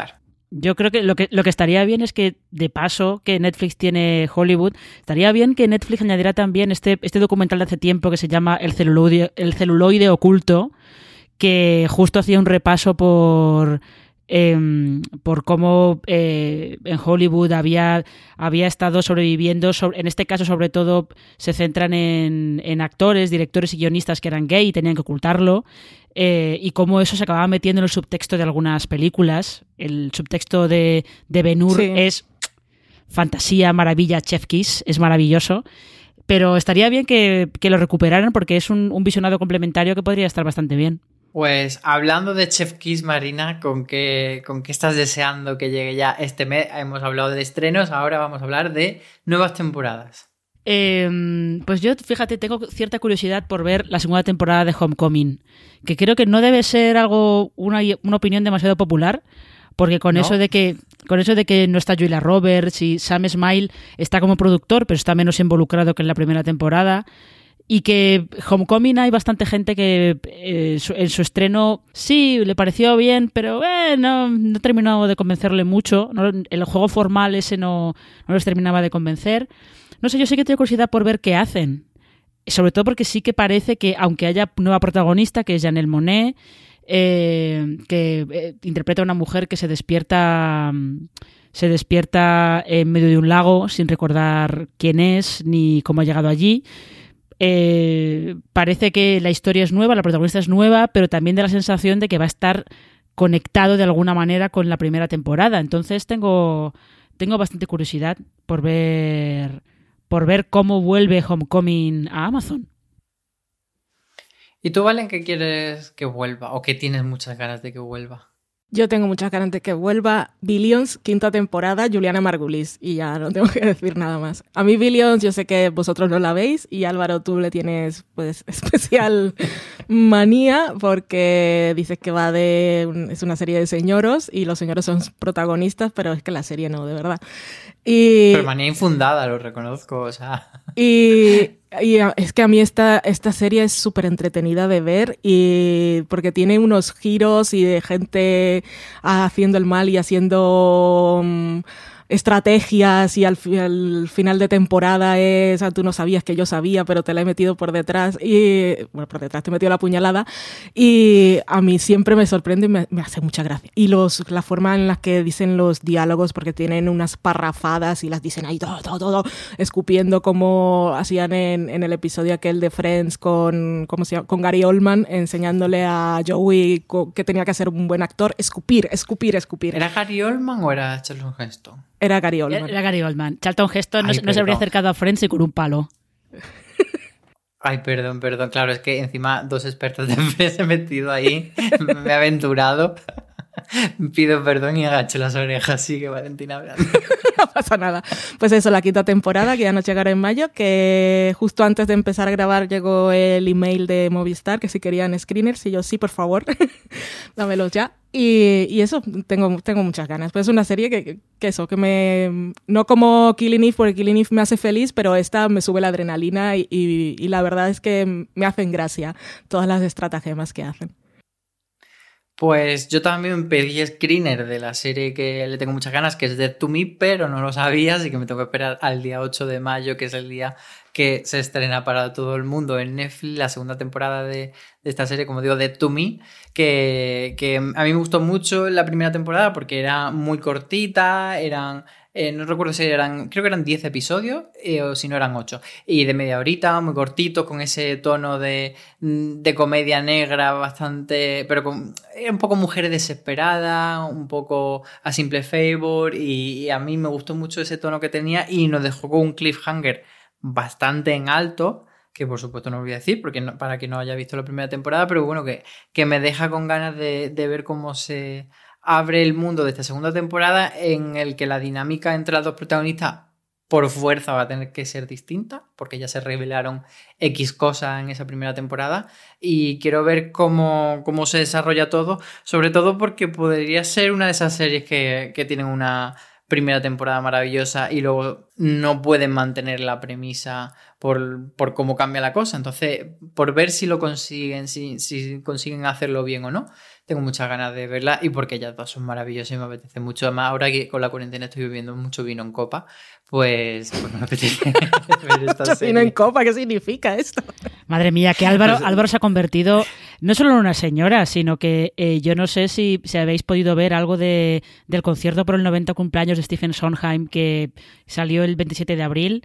Yo creo que lo que estaría bien es que, de paso, que Netflix tiene Hollywood, estaría bien que Netflix añadiera también este documental de hace tiempo que se llama El celuloide oculto, que justo hacía un repaso por cómo en Hollywood había estado sobreviviendo. En este caso, sobre todo, se centran en actores, directores y guionistas que eran gay y tenían que ocultarlo. Y cómo eso se acababa metiendo en el subtexto de algunas películas. El subtexto de Ben-Hur es fantasía, maravilla, chef kiss, es maravilloso. Pero estaría bien que lo recuperaran porque es un visionado complementario que podría estar bastante bien. Pues hablando de Chef Kiss, Marina, ¿con qué estás deseando que llegue ya este mes? Hemos hablado de estrenos, ahora vamos a hablar de nuevas temporadas. Pues yo, fíjate, tengo cierta curiosidad por ver la segunda temporada de Homecoming, que creo que no debe ser una opinión demasiado popular, porque con eso de que no está Julia Roberts y Sam Esmail está como productor, pero está menos involucrado que en la primera temporada. Y que Homecoming hay bastante gente que en su estreno sí le pareció bien, pero no terminó de convencerle mucho. No, el juego formal ese no les terminaba de convencer. No sé, yo sí que tengo curiosidad por ver qué hacen. Sobre todo porque sí que parece que, aunque haya nueva protagonista, que es Janelle Monáe, que interpreta a una mujer que se despierta en medio de un lago sin recordar quién es ni cómo ha llegado allí. Parece que la historia es nueva, la protagonista es nueva, pero también da la sensación de que va a estar conectado de alguna manera con la primera temporada. Entonces tengo bastante curiosidad por ver cómo vuelve Homecoming a Amazon. ¿Y tú, Valen, qué quieres que vuelva? ¿O qué tienes muchas ganas de que vuelva? Yo tengo muchas ganas de que vuelva Billions, quinta temporada, Juliana Margulis, y ya no tengo que decir nada más. A mí Billions, yo sé que vosotros no la veis, y Álvaro, tú le tienes pues especial manía, porque dices que es una serie de señoros, y los señoros son protagonistas, pero es que la serie no, de verdad. Pero manía infundada, lo reconozco, o sea... Y es que a mí esta serie es súper entretenida de ver, y porque tiene unos giros y de gente haciendo el mal y haciendo estrategias, y al final de temporada tú no sabías que yo sabía, pero te la he metido por detrás, por detrás te he metido la puñalada, y a mí siempre me sorprende y me hace mucha gracia. Y la forma en la que dicen los diálogos, porque tienen unas parrafadas y las dicen ahí todo, escupiendo, como hacían en el episodio aquel de Friends con Gary Oldman, enseñándole a Joey que tenía que ser un buen actor, escupir. ¿Era Gary Oldman o era Charlton Heston? Era Gary Oldman. Era Gary Oldman. Charlton Heston no se habría acercado a Friends y con un palo. Ay, perdón. Claro, es que encima dos expertos de Friends he metido ahí. Me he aventurado. Pido perdón y agacho las orejas. Sigue Valentina hablando. No pasa nada. Pues eso, la quinta temporada, que ya nos llegará en mayo, que justo antes de empezar a grabar llegó el email de Movistar, que si querían screeners, y yo, sí, por favor, dámelos ya. Y eso, tengo muchas ganas. Pues es una serie que no como Killing Eve, porque Killing Eve me hace feliz, pero esta me sube la adrenalina, y la verdad es que me hacen gracia todas las estratagemas que hacen. Pues yo también pedí screener de la serie que le tengo muchas ganas, que es Dead to Me, pero no lo sabía, así que me tengo que esperar al día 8 de mayo, que es el día que se estrena para todo el mundo en Netflix la segunda temporada de esta serie, como digo, Dead to Me, que a mí me gustó mucho la primera temporada porque era muy cortita, no recuerdo si creo que eran 10 episodios o si no eran 8, y de media horita, muy cortitos, con ese tono de comedia negra bastante, pero era un poco mujer desesperada, un poco a simple favor, y a mí me gustó mucho ese tono que tenía, y nos dejó con un cliffhanger bastante en alto, que por supuesto no lo voy a decir porque para quien no haya visto la primera temporada, pero bueno, que me deja con ganas de ver cómo se abre el mundo de esta segunda temporada, en el que la dinámica entre las dos protagonistas por fuerza va a tener que ser distinta, porque ya se revelaron X cosas en esa primera temporada, y quiero ver cómo se desarrolla todo, sobre todo porque podría ser una de esas series que tienen una primera temporada maravillosa y luego no pueden mantener la premisa por cómo cambia la cosa. Entonces, por ver si lo consiguen, si consiguen hacerlo bien o no, tengo muchas ganas de verla y porque ellas dos son maravillosas y me apetece mucho. Además, ahora que con la cuarentena estoy bebiendo mucho vino en copa, pues me apetece ver esta serie. ¿Vino en copa? ¿Qué significa esto? Madre mía, que Álvaro se ha convertido no solo en una señora, sino que yo no sé si habéis podido ver algo del concierto por el 90 cumpleaños de Stephen Sondheim que salió el 27 de abril.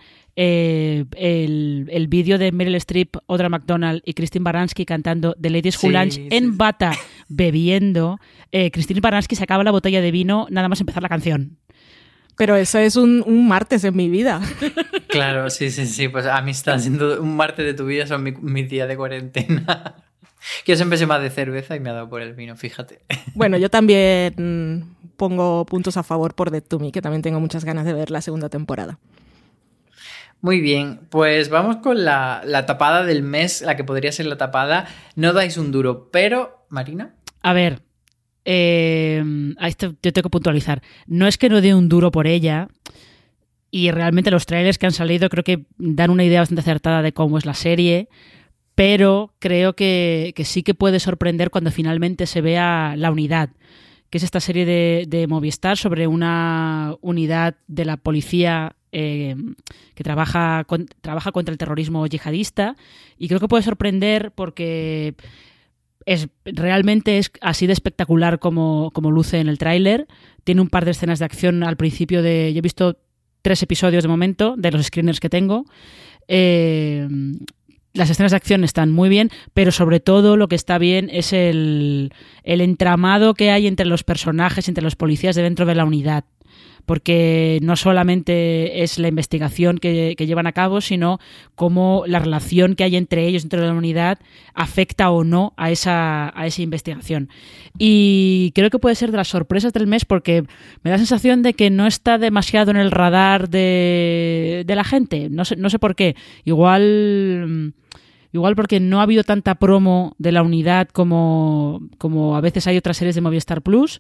El vídeo de Meryl Streep, Audra McDonald y Christine Baranski cantando The Ladies Who Lunch en bata bebiendo. Christine Baranski se acaba la botella de vino nada más empezar la canción. Pero eso es un martes en mi vida. Claro, sí. Pues a mí está siendo un martes de tu vida, son mis días de cuarentena. Que yo siempre soy más de cerveza y me ha dado por el vino, fíjate. Bueno, yo también pongo puntos a favor por Dead to Me, que también tengo muchas ganas de ver la segunda temporada. Muy bien, pues vamos con la tapada del mes, la que podría ser la tapada. No dais un duro, pero, Marina. A ver, a esto yo tengo que puntualizar. No es que no dé un duro por ella, y realmente los trailers que han salido creo que dan una idea bastante acertada de cómo es la serie, pero creo que sí que puede sorprender cuando finalmente se vea La Unidad, que es esta serie de Movistar sobre una unidad de la policía que trabaja contra el terrorismo yihadista, y creo que puede sorprender porque realmente es así de espectacular como luce en el tráiler. Tiene un par de escenas de acción al principio yo he visto 3 episodios de momento de los screeners que tengo. Las escenas de acción están muy bien, pero sobre todo lo que está bien es el entramado que hay entre los personajes, entre los policías de dentro de la unidad. Porque no solamente es la investigación que llevan a cabo, sino cómo la relación que hay entre ellos dentro de la unidad afecta o no a esa investigación. Y creo que puede ser de las sorpresas del mes porque me da la sensación de que no está demasiado en el radar de la gente. No sé por qué. Igual porque no ha habido tanta promo de la unidad como a veces hay otras series de Movistar Plus,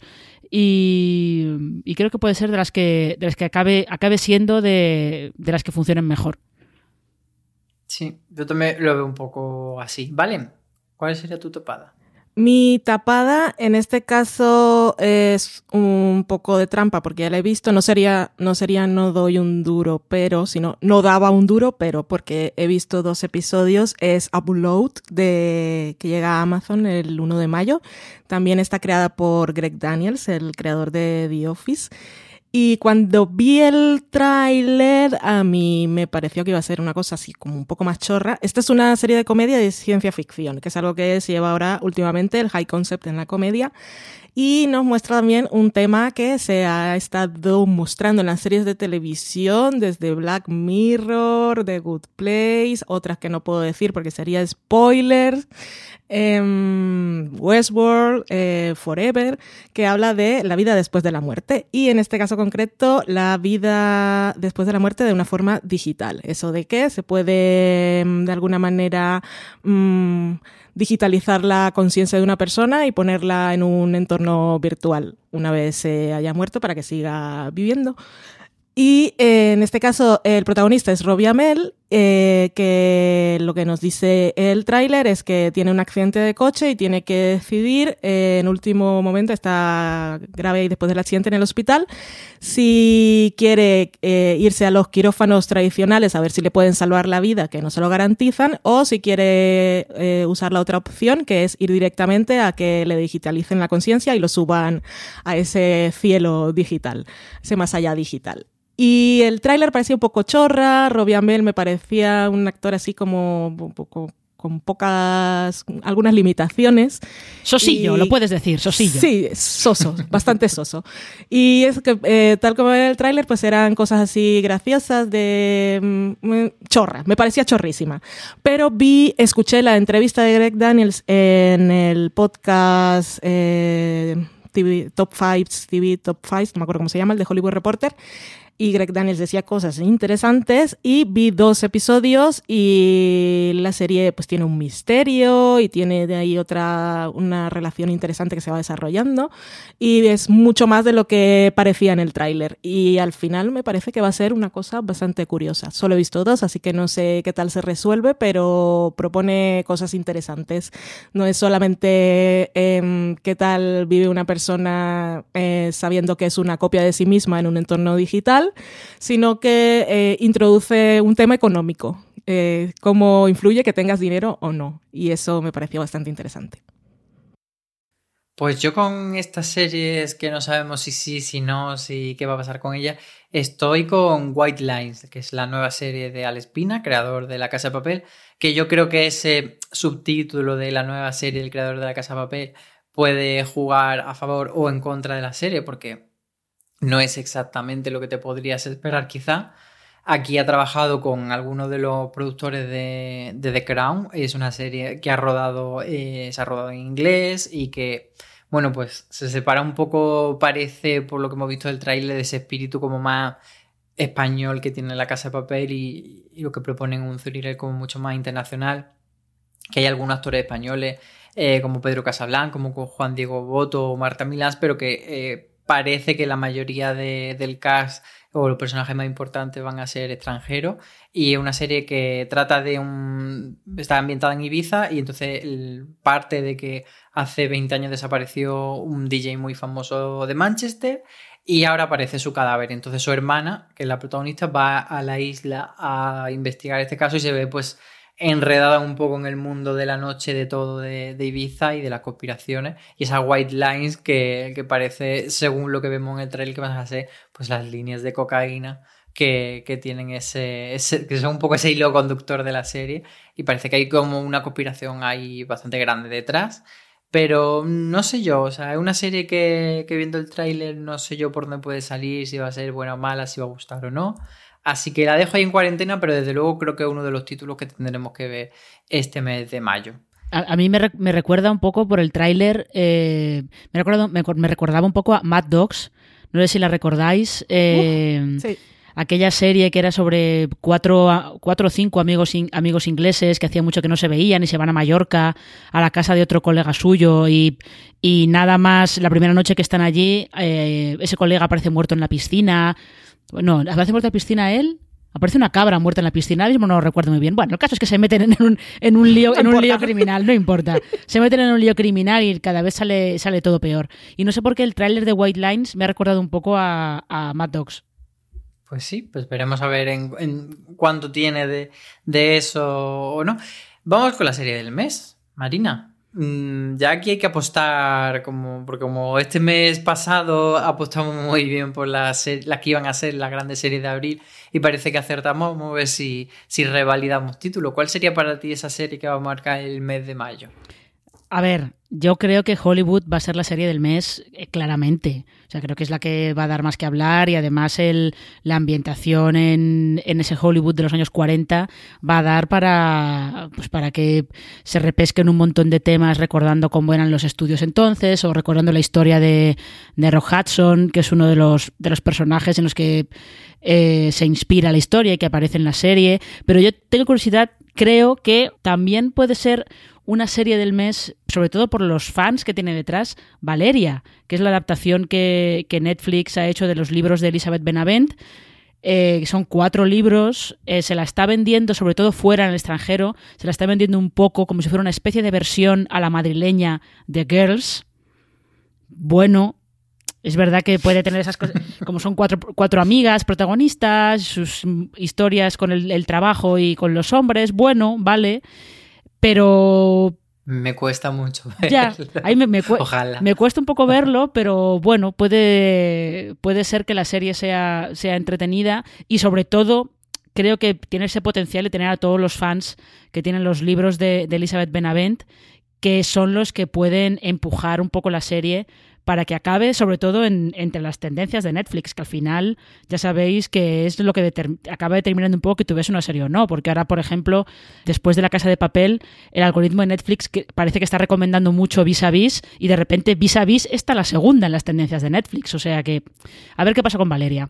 y creo que puede ser de las que acabe siendo de las que funcionen mejor. Sí, yo también lo veo un poco así. Vale, ¿cuál sería tu tapada? Mi tapada en este caso es un poco de trampa porque ya la he visto, no sería no doy un duro pero, sino no daba un duro pero, porque he visto 2 episodios. Es Upload que llega a Amazon el 1 de mayo. También está creada por Greg Daniels, el creador de The Office. Y cuando vi el tráiler, a mí me pareció que iba a ser una cosa así como un poco más chorra. Esta es una serie de comedia de ciencia ficción, que es algo que se lleva ahora últimamente, el high concept en la comedia. Y nos muestra también un tema que se ha estado mostrando en las series de televisión, desde Black Mirror, The Good Place, otras que no puedo decir porque sería spoilers, Westworld, Forever, que habla de la vida después de la muerte. Y en este caso concreto, la vida después de la muerte de una forma digital. Eso de que se puede, de alguna manera, digitalizar la conciencia de una persona y ponerla en un entorno virtual una vez se haya muerto para que siga viviendo. Y en este caso el protagonista es Robbie Amell, que lo que nos dice el tráiler es que tiene un accidente de coche y tiene que decidir, en último momento está grave y después del accidente en el hospital, si quiere irse a los quirófanos tradicionales a ver si le pueden salvar la vida, que no se lo garantizan, o si quiere usar la otra opción, que es ir directamente a que le digitalicen la conciencia y lo suban a ese cielo digital, ese más allá digital. Y el tráiler parecía un poco chorra. Robbie Amell me parecía un actor así como con algunas limitaciones. Sosillo, lo puedes decir, sosillo. Sí, soso, bastante soso. Y es que, tal como era el tráiler, pues eran cosas así graciosas chorra, me parecía chorrísima. Pero escuché la entrevista de Greg Daniels en el podcast TV Top 5, no me acuerdo cómo se llama, el de Hollywood Reporter, y Greg Daniels decía cosas interesantes y vi 2 episodios y la serie pues tiene un misterio y tiene de ahí una relación interesante que se va desarrollando y es mucho más de lo que parecía en el tráiler y al final me parece que va a ser una cosa bastante curiosa. Solo he visto 2, así que no sé qué tal se resuelve, pero propone cosas interesantes. No es solamente qué tal vive una persona sabiendo que es una copia de sí misma en un entorno digital, sino que introduce un tema económico, cómo influye que tengas dinero o no, y eso me pareció bastante interesante. Pues yo con estas series que no sabemos si sí, si no, si qué va a pasar con ella, estoy con White Lines, que es la nueva serie de Alex Pina, creador de La Casa de Papel, que yo creo que ese subtítulo de la nueva serie del creador de La Casa de Papel puede jugar a favor o en contra de la serie, porque no es exactamente lo que te podrías esperar quizá. Aquí ha trabajado con algunos de los productores de The Crown. Es una serie que se ha rodado en inglés y que, bueno, pues se separa un poco, parece, por lo que hemos visto del tráiler, de ese espíritu como más español que tiene La Casa de Papel y lo que proponen un thriller como mucho más internacional. Que hay algunos actores españoles como Pedro Casablanca, como Juan Diego Boto o Marta Milás, pero que parece que la mayoría del cast o los personajes más importantes van a ser extranjeros, y es una serie que trata de está ambientada en Ibiza y entonces parte de que hace 20 años desapareció un DJ muy famoso de Manchester y ahora aparece su cadáver. Entonces su hermana, que es la protagonista, va a la isla a investigar este caso y se ve pues enredada un poco en el mundo de la noche de todo de Ibiza y de las conspiraciones, y esas white lines que parece, según lo que vemos en el trailer, que van a ser pues las líneas de cocaína que tienen que son un poco ese hilo conductor de la serie, y parece que hay como una conspiración ahí bastante grande detrás. Pero no sé yo, o sea, es una serie que viendo el tráiler no sé yo por dónde puede salir, si va a ser buena o mala, si va a gustar o no. Así que la dejo ahí en cuarentena, pero desde luego creo que es uno de los títulos que tendremos que ver este mes de mayo. A mí me recuerda un poco por el tráiler, me recordaba un poco a Mad Dogs, no sé si la recordáis. Sí. Aquella serie que era sobre 4 o 5 amigos ingleses que hacía mucho que no se veían y se van a Mallorca a la casa de otro colega suyo y nada más, la primera noche que están allí, ese colega aparece muerto en la piscina. No, ¿aparece muerto en la piscina él? Aparece una cabra muerta en la piscina, ahora mismo no lo recuerdo muy bien. Bueno, el caso es que se meten en un lío criminal, no importa. Se meten en un lío criminal y cada vez sale todo peor. Y no sé por qué el tráiler de White Lines me ha recordado un poco a Mad Dogs. Pues sí, pues veremos a ver en cuánto tiene de eso o no. Vamos con la serie del mes, Marina. Ya aquí hay que apostar, porque como este mes pasado apostamos muy bien por las que iban a ser las grandes series de abril y parece que acertamos. Vamos a ver si revalidamos título. ¿Cuál sería para ti esa serie que va a marcar el mes de mayo? A ver, yo creo que Hollywood va a ser la serie del mes, claramente. O sea, creo que es la que va a dar más que hablar, y además la ambientación en ese Hollywood de los años 40 va a dar para que se repesquen un montón de temas recordando cómo eran los estudios entonces, o recordando la historia de Rock Hudson, que es uno de los personajes en los que se inspira la historia y que aparece en la serie. Pero yo tengo curiosidad, creo que también puede ser una serie del mes, sobre todo por los fans que tiene detrás, Valeria, que es la adaptación que Netflix ha hecho de los libros de Elizabeth Benavent. Son 4 libros, se la está vendiendo, sobre todo fuera en el extranjero, se la está vendiendo un poco como si fuera una especie de versión a la madrileña de Girls. Bueno, es verdad que puede tener esas cosas, como son cuatro amigas protagonistas, sus historias con el trabajo y con los hombres, bueno, vale, pero me cuesta mucho verlo. Ya, ahí Ojalá. Me cuesta un poco verlo, pero bueno, puede ser que la serie sea entretenida, y sobre todo creo que tiene ese potencial de tener a todos los fans que tienen los libros de Elizabeth Benavent, que son los que pueden empujar un poco la serie para que acabe, sobre todo entre las tendencias de Netflix, que al final ya sabéis que es lo que acaba determinando un poco que tú ves una serie o no, porque ahora, por ejemplo, después de La Casa de Papel, el algoritmo de Netflix parece que está recomendando mucho Vis a Vis, y de repente Vis a Vis está la segunda en las tendencias de Netflix, o sea que a ver qué pasa con Valeria.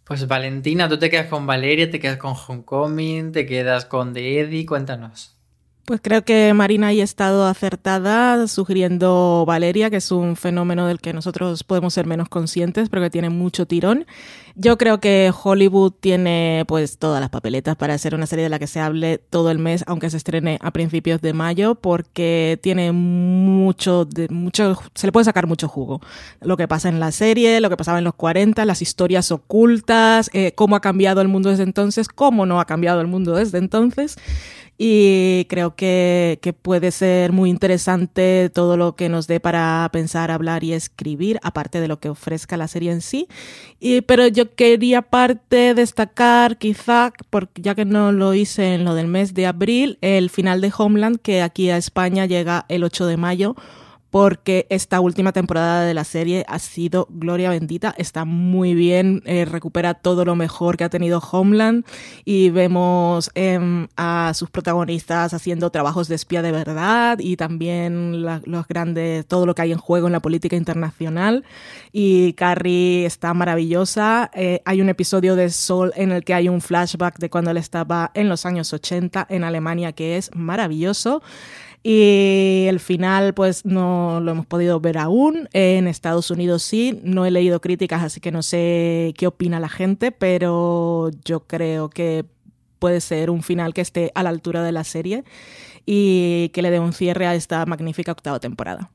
Pues Valentina, tú te quedas con Valeria, te quedas con Homecoming, te quedas con The Eddie, cuéntanos. Pues creo que Marina ahí ha estado acertada sugiriendo Valeria, que es un fenómeno del que nosotros podemos ser menos conscientes, pero que tiene mucho tirón. Yo creo que Hollywood tiene pues todas las papeletas para hacer una serie de la que se hable todo el mes, aunque se estrene a principios de mayo, porque tiene mucho, se le puede sacar mucho jugo. Lo que pasa en la serie, lo que pasaba en los 40, las historias ocultas, cómo ha cambiado el mundo desde entonces, cómo no ha cambiado el mundo desde entonces. Y creo que puede ser muy interesante todo lo que nos dé para pensar, hablar y escribir, aparte de lo que ofrezca la serie en sí. Pero yo quería aparte destacar, quizá, porque ya que no lo hice en lo del mes de abril, el final de Homeland, que aquí a España llega el 8 de mayo, porque esta última temporada de la serie ha sido gloria bendita, está muy bien, recupera todo lo mejor que ha tenido Homeland y vemos a sus protagonistas haciendo trabajos de espía de verdad y también los grandes, todo lo que hay en juego en la política internacional, y Carrie está maravillosa. Hay un episodio de Sol en el que hay un flashback de cuando él estaba en los años 80 en Alemania que es maravilloso. Y el final pues no lo hemos podido ver aún, en Estados Unidos sí, no he leído críticas así que no sé qué opina la gente, pero yo creo que puede ser un final que esté a la altura de la serie y que le dé un cierre a esta magnífica octava temporada.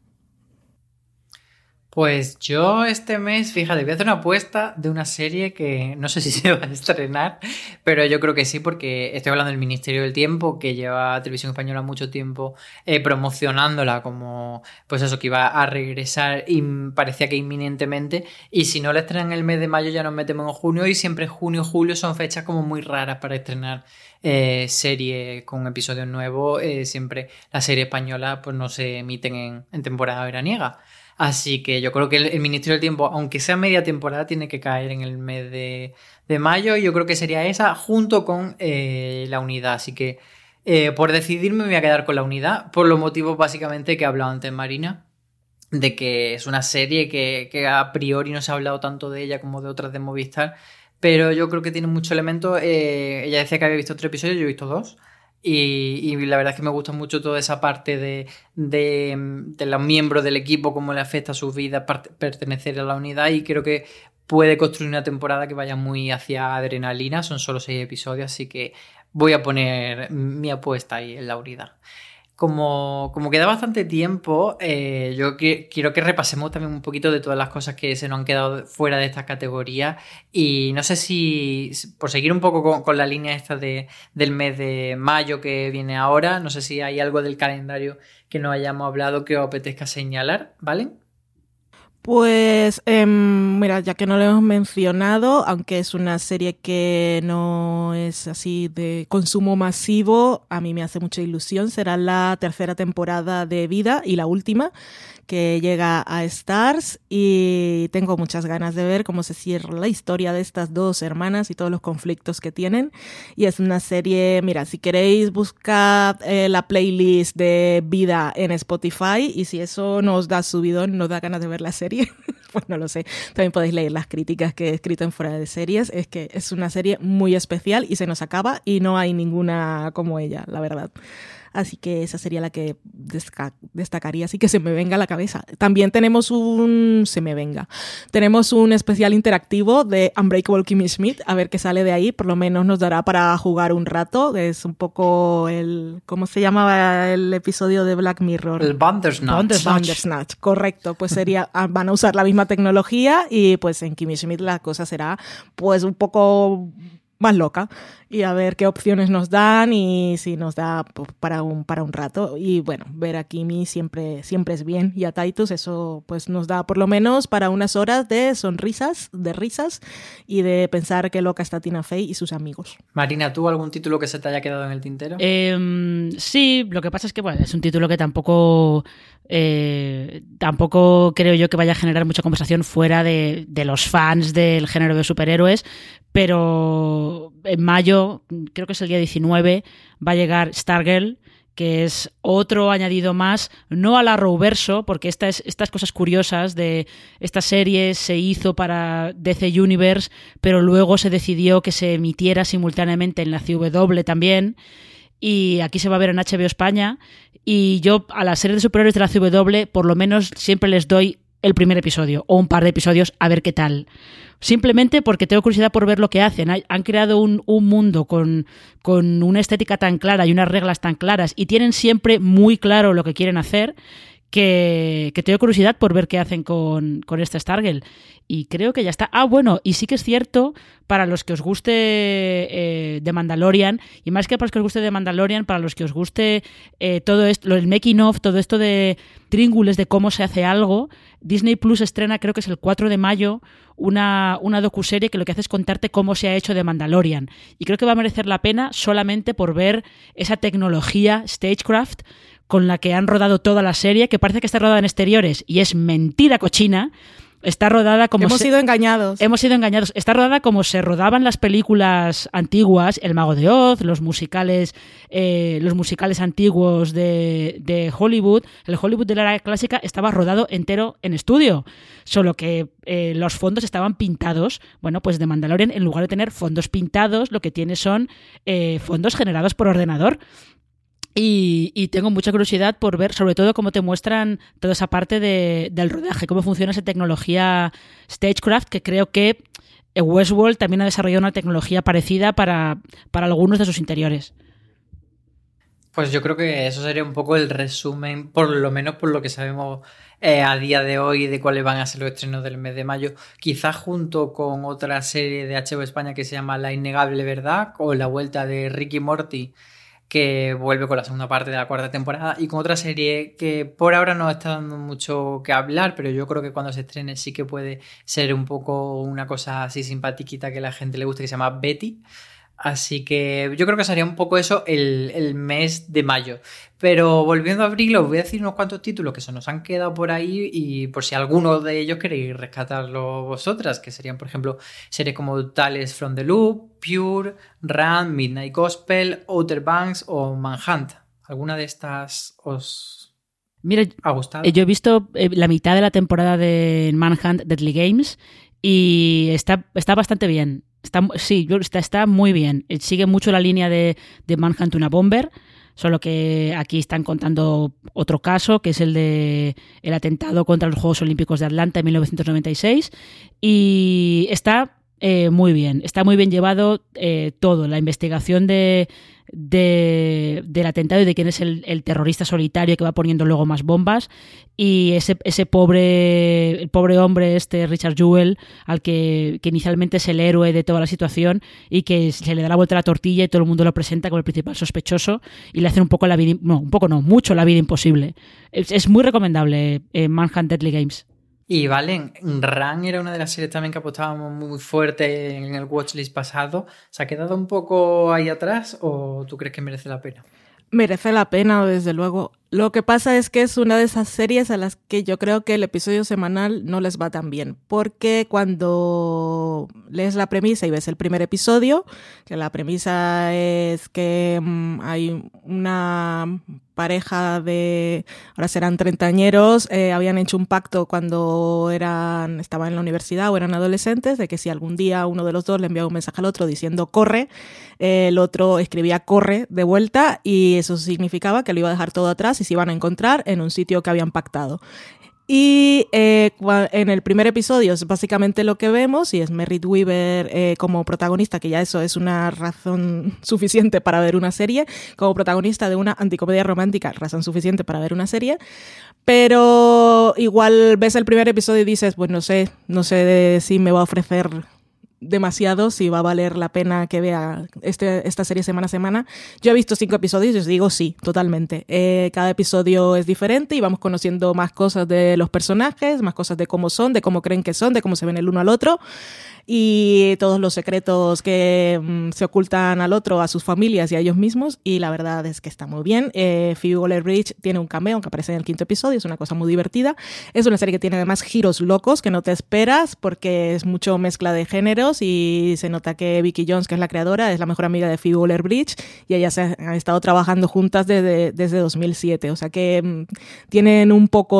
Pues yo este mes, fíjate, voy a hacer una apuesta de una serie que no sé si se va a estrenar, pero yo creo que sí, porque estoy hablando del Ministerio del Tiempo, que lleva Televisión Española mucho tiempo promocionándola como, pues eso, que iba a regresar y parecía que inminentemente, y si no la estrenan el mes de mayo ya nos metemos en junio, y siempre junio, julio son fechas como muy raras para estrenar series con episodios nuevos. Siempre las series españolas pues no se emiten en temporada veraniega. Así que yo creo que el Ministerio del Tiempo, aunque sea media temporada, tiene que caer en el mes de mayo. Y yo creo que sería esa junto con La Unidad. Así que por decidirme me voy a quedar con La Unidad. Por los motivos básicamente que ha hablado antes Marina. De que es una serie que a priori no se ha hablado tanto de ella como de otras de Movistar. Pero yo creo que tiene muchos elementos. Ella decía que había visto 3 episodios, yo he visto 2. Y la verdad es que me gusta mucho toda esa parte de los miembros del equipo, cómo le afecta a su vida pertenecer a la unidad, y creo que puede construir una temporada que vaya muy hacia adrenalina. Son solo 6 episodios, así que voy a poner mi apuesta ahí en la unidad. Como queda bastante tiempo, yo quiero que repasemos también un poquito de todas las cosas que se nos han quedado fuera de esta categoría, y no sé si, por seguir un poco con la línea esta del mes de mayo que viene ahora, no sé si hay algo del calendario que no hayamos hablado que os apetezca señalar, ¿vale? Pues, mira, ya que no lo hemos mencionado, aunque es una serie que no es así de consumo masivo, a mí me hace mucha ilusión. Será la 3ª temporada de Vida y la última, que llega a Starz, y tengo muchas ganas de ver cómo se cierra la historia de estas 2 hermanas y todos los conflictos que tienen. Y es una serie, mira, si queréis buscad la playlist de Vida en Spotify, y si eso nos da subidón, nos da ganas de ver la serie, pues no lo sé. También podéis leer las críticas que he escrito en Fuera de Series. Es que es una serie muy especial y se nos acaba y no hay ninguna como ella, la verdad. Así que esa sería la que destacaría, así que se me venga a la cabeza. También tenemos un especial interactivo de Unbreakable Kimmy Schmidt, a ver qué sale de ahí. Por lo menos nos dará para jugar un rato. Es un poco ¿cómo se llamaba el episodio de Black Mirror? El Bandersnatch. Correcto, pues sería, van a usar la misma tecnología, y pues en Kimmy Schmidt la cosa será pues un poco más loca, y a ver qué opciones nos dan y si nos da pues, para un rato. Y bueno, ver a Kimi siempre es bien, y a Titus eso pues nos da por lo menos para unas horas de sonrisas, de risas y de pensar qué loca está Tina Fey y sus amigos. Marina, ¿tú algún título que se te haya quedado en el tintero? Sí, lo que pasa es que bueno, es un título que tampoco creo yo que vaya a generar mucha conversación fuera de los fans del género de superhéroes, pero en mayo, creo que es el día 19, va a llegar Stargirl, que es otro añadido más, no al Arrowverso, porque estas cosas curiosas de esta serie se hizo para DC Universe, pero luego se decidió que se emitiera simultáneamente en la CW también, y aquí se va a ver en HBO España, y yo a las series de superhéroes de la CW por lo menos siempre les doy el primer episodio o un par de episodios a ver qué tal. Simplemente porque tengo curiosidad por ver lo que hacen. Han creado un mundo con una estética tan clara y unas reglas tan claras y tienen siempre muy claro lo que quieren hacer que tengo curiosidad por ver qué hacen con esta Stargirl. Y creo que ya está. Ah, bueno, y sí que es cierto, para los que os guste The Mandalorian, y más que para los que os guste The Mandalorian, para los que os guste todo esto, el making of, todo esto de tríngules de cómo se hace algo, Disney Plus estrena, creo que es el 4 de mayo, una docuserie que lo que hace es contarte cómo se ha hecho The Mandalorian. Y creo que va a merecer la pena solamente por ver esa tecnología Stagecraft con la que han rodado toda la serie, que parece que está rodada en exteriores y es mentira cochina. Está rodada como... Hemos sido engañados. Hemos sido engañados. Está rodada como se rodaban las películas antiguas, El Mago de Oz, los musicales antiguos de Hollywood. El Hollywood de la era clásica estaba rodado entero en estudio, solo que los fondos estaban pintados. Bueno, pues de Mandalorian, en lugar de tener fondos pintados, lo que tiene son fondos generados por ordenador. Y tengo mucha curiosidad por ver, sobre todo, cómo te muestran toda esa parte del rodaje, cómo funciona esa tecnología Stagecraft, que creo que Westworld también ha desarrollado una tecnología parecida para algunos de sus interiores. Pues yo creo que eso sería un poco el resumen, por lo menos por lo que sabemos a día de hoy de cuáles van a ser los estrenos del mes de mayo. Quizás junto con otra serie de HBO España que se llama La Innegable Verdad, o la vuelta de Ricky Morty, que vuelve con la segunda parte de la cuarta temporada, y con otra serie que por ahora no está dando mucho que hablar, pero yo creo que cuando se estrene sí que puede ser un poco una cosa así simpatiquita que a la gente le guste, que se llama Betty. Así que yo creo que sería un poco eso el mes de mayo. Pero volviendo a abril, os voy a decir unos cuantos títulos que se nos han quedado por ahí, y por si alguno de ellos queréis rescatarlo vosotras, que serían, por ejemplo, series como Tales from the Loop, Pure, Run, Midnight Gospel, Outer Banks o Manhunt. ¿Alguna de estas os ha gustado? Yo he visto la mitad de la temporada de Manhunt Deadly Games y está bastante bien. Está muy bien. Sigue mucho la línea de Manhunt una Bomber, solo que aquí están contando otro caso, que es el de el atentado contra los Juegos Olímpicos de Atlanta en 1996, y está muy bien. Está muy bien llevado todo, la investigación del atentado y de quién es el terrorista solitario que va poniendo luego más bombas, y el pobre hombre Richard Jewell, al que inicialmente es el héroe de toda la situación y que se le da la vuelta a la tortilla y todo el mundo lo presenta como el principal sospechoso y le hacen mucho la vida imposible. Es muy recomendable Manhunt Deadly Games. Y Valen, Run era una de las series también que apostábamos muy fuerte en el watchlist pasado. ¿Se ha quedado un poco ahí atrás o tú crees que merece la pena? Merece la pena, desde luego. Lo que pasa es que es una de esas series a las que yo creo que el episodio semanal no les va tan bien, porque cuando lees la premisa y ves el primer episodio, que la premisa es que hay una pareja de, ahora serán treintañeros, habían hecho un pacto cuando estaban en la universidad o eran adolescentes, de que si algún día uno de los dos le enviaba un mensaje al otro diciendo corre, el otro escribía corre de vuelta, y eso significaba que lo iba a dejar todo atrás y se iban a encontrar en un sitio que habían pactado. Y en el primer episodio es básicamente lo que vemos, y es Merritt Wever como protagonista, que ya eso es una razón suficiente para ver una serie, como protagonista de una anticomedia romántica, razón suficiente para ver una serie. Pero igual ves el primer episodio y dices, pues no sé si me va a ofrecer demasiado, si va a valer la pena que vea esta serie semana a semana. Yo he visto 5 episodios y os digo sí, totalmente. Cada episodio es diferente y vamos conociendo más cosas de los personajes, más cosas de cómo son, de cómo creen que son, de cómo se ven el uno al otro, y todos los secretos que se ocultan al otro, a sus familias y a ellos mismos, y la verdad es que está muy bien. Phoebe Waller-Bridge tiene un cameo que aparece en el 5º episodio, es una cosa muy divertida. Es una serie que tiene además giros locos que no te esperas, porque es mucho mezcla de géneros, primeros y se nota que Vicky Jones, que es la creadora, es la mejor amiga de Phoebe Waller-Bridge y ellas han estado trabajando juntas desde 2007. O sea que tienen un poco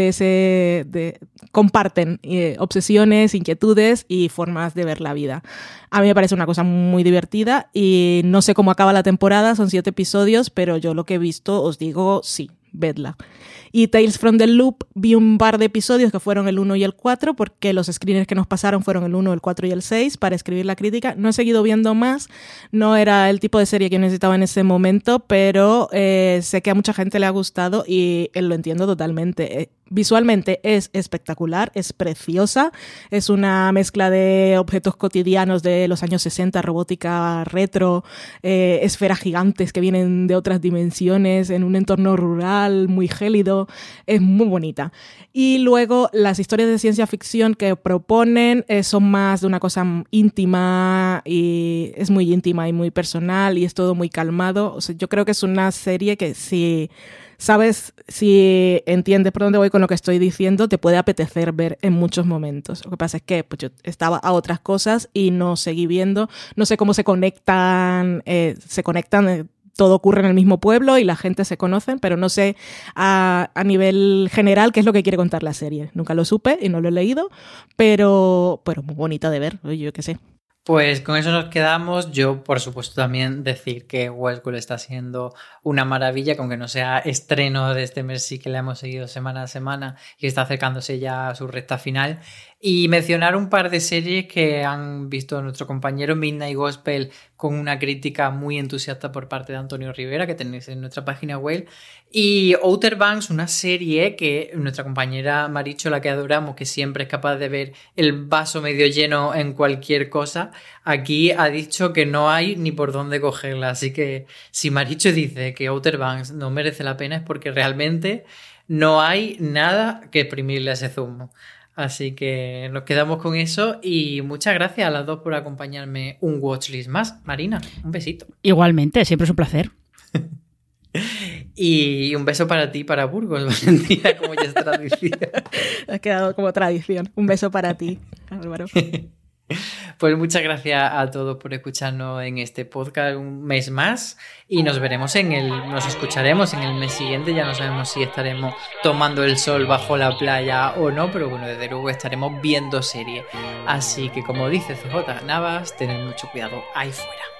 comparten obsesiones, inquietudes y formas de ver la vida. A mí me parece una cosa muy divertida y no sé cómo acaba la temporada, son 7 episodios, pero yo lo que he visto os digo sí, vedla. Y Tales from the Loop vi un par de episodios que fueron el 1 y el 4 porque los screeners que nos pasaron fueron el 1, el 4 y el 6 para escribir la crítica. No he seguido viendo más, no era el tipo de serie que necesitaba en ese momento, pero sé que a mucha gente le ha gustado y lo entiendo totalmente. Visualmente es espectacular, es preciosa, es una mezcla de objetos cotidianos de los años 60, robótica retro, esferas gigantes que vienen de otras dimensiones en un entorno rural muy gélido, es muy bonita. Y luego las historias de ciencia ficción que proponen son más de una cosa íntima y es muy íntima y muy personal y es todo muy calmado. O sea, yo creo que es una serie que si entiendes por dónde voy con lo que estoy diciendo, te puede apetecer ver en muchos momentos. Lo que pasa es que pues, yo estaba a otras cosas y no seguí viendo. No sé cómo se conectan, todo ocurre en el mismo pueblo y la gente se conocen, pero no sé a nivel general qué es lo que quiere contar la serie. Nunca lo supe y no lo he leído, pero muy bonita de ver, yo qué sé. Pues con eso nos quedamos. Yo, por supuesto, también decir que Westworld está siendo una maravilla, que aunque no sea estreno de este mes, sí que la hemos seguido semana a semana y está acercándose ya a su recta final. Y mencionar un par de series que han visto nuestro compañero Midnight Gospel con una crítica muy entusiasta por parte de Antonio Rivera, que tenéis en nuestra página web. Y Outer Banks, una serie que nuestra compañera Maricho, la que adoramos, que siempre es capaz de ver el vaso medio lleno en cualquier cosa, aquí ha dicho que no hay ni por dónde cogerla. Así que si Maricho dice que Outer Banks no merece la pena es porque realmente no hay nada que exprimirle a ese zumo. Así que nos quedamos con eso y muchas gracias a las dos por acompañarme un watchlist más. Marina, un besito. Igualmente, siempre es un placer. Y un beso para ti, para Burgos, Valentina, como ya es tradición. Ha quedado como tradición. Un beso para ti, Álvaro. Pues muchas gracias a todos por escucharnos en este podcast un mes más y nos escucharemos en el mes siguiente. Ya no sabemos si estaremos tomando el sol bajo la playa o no, pero bueno, desde luego estaremos viendo serie. Así que como dice CJ Navas, tened mucho cuidado ahí fuera.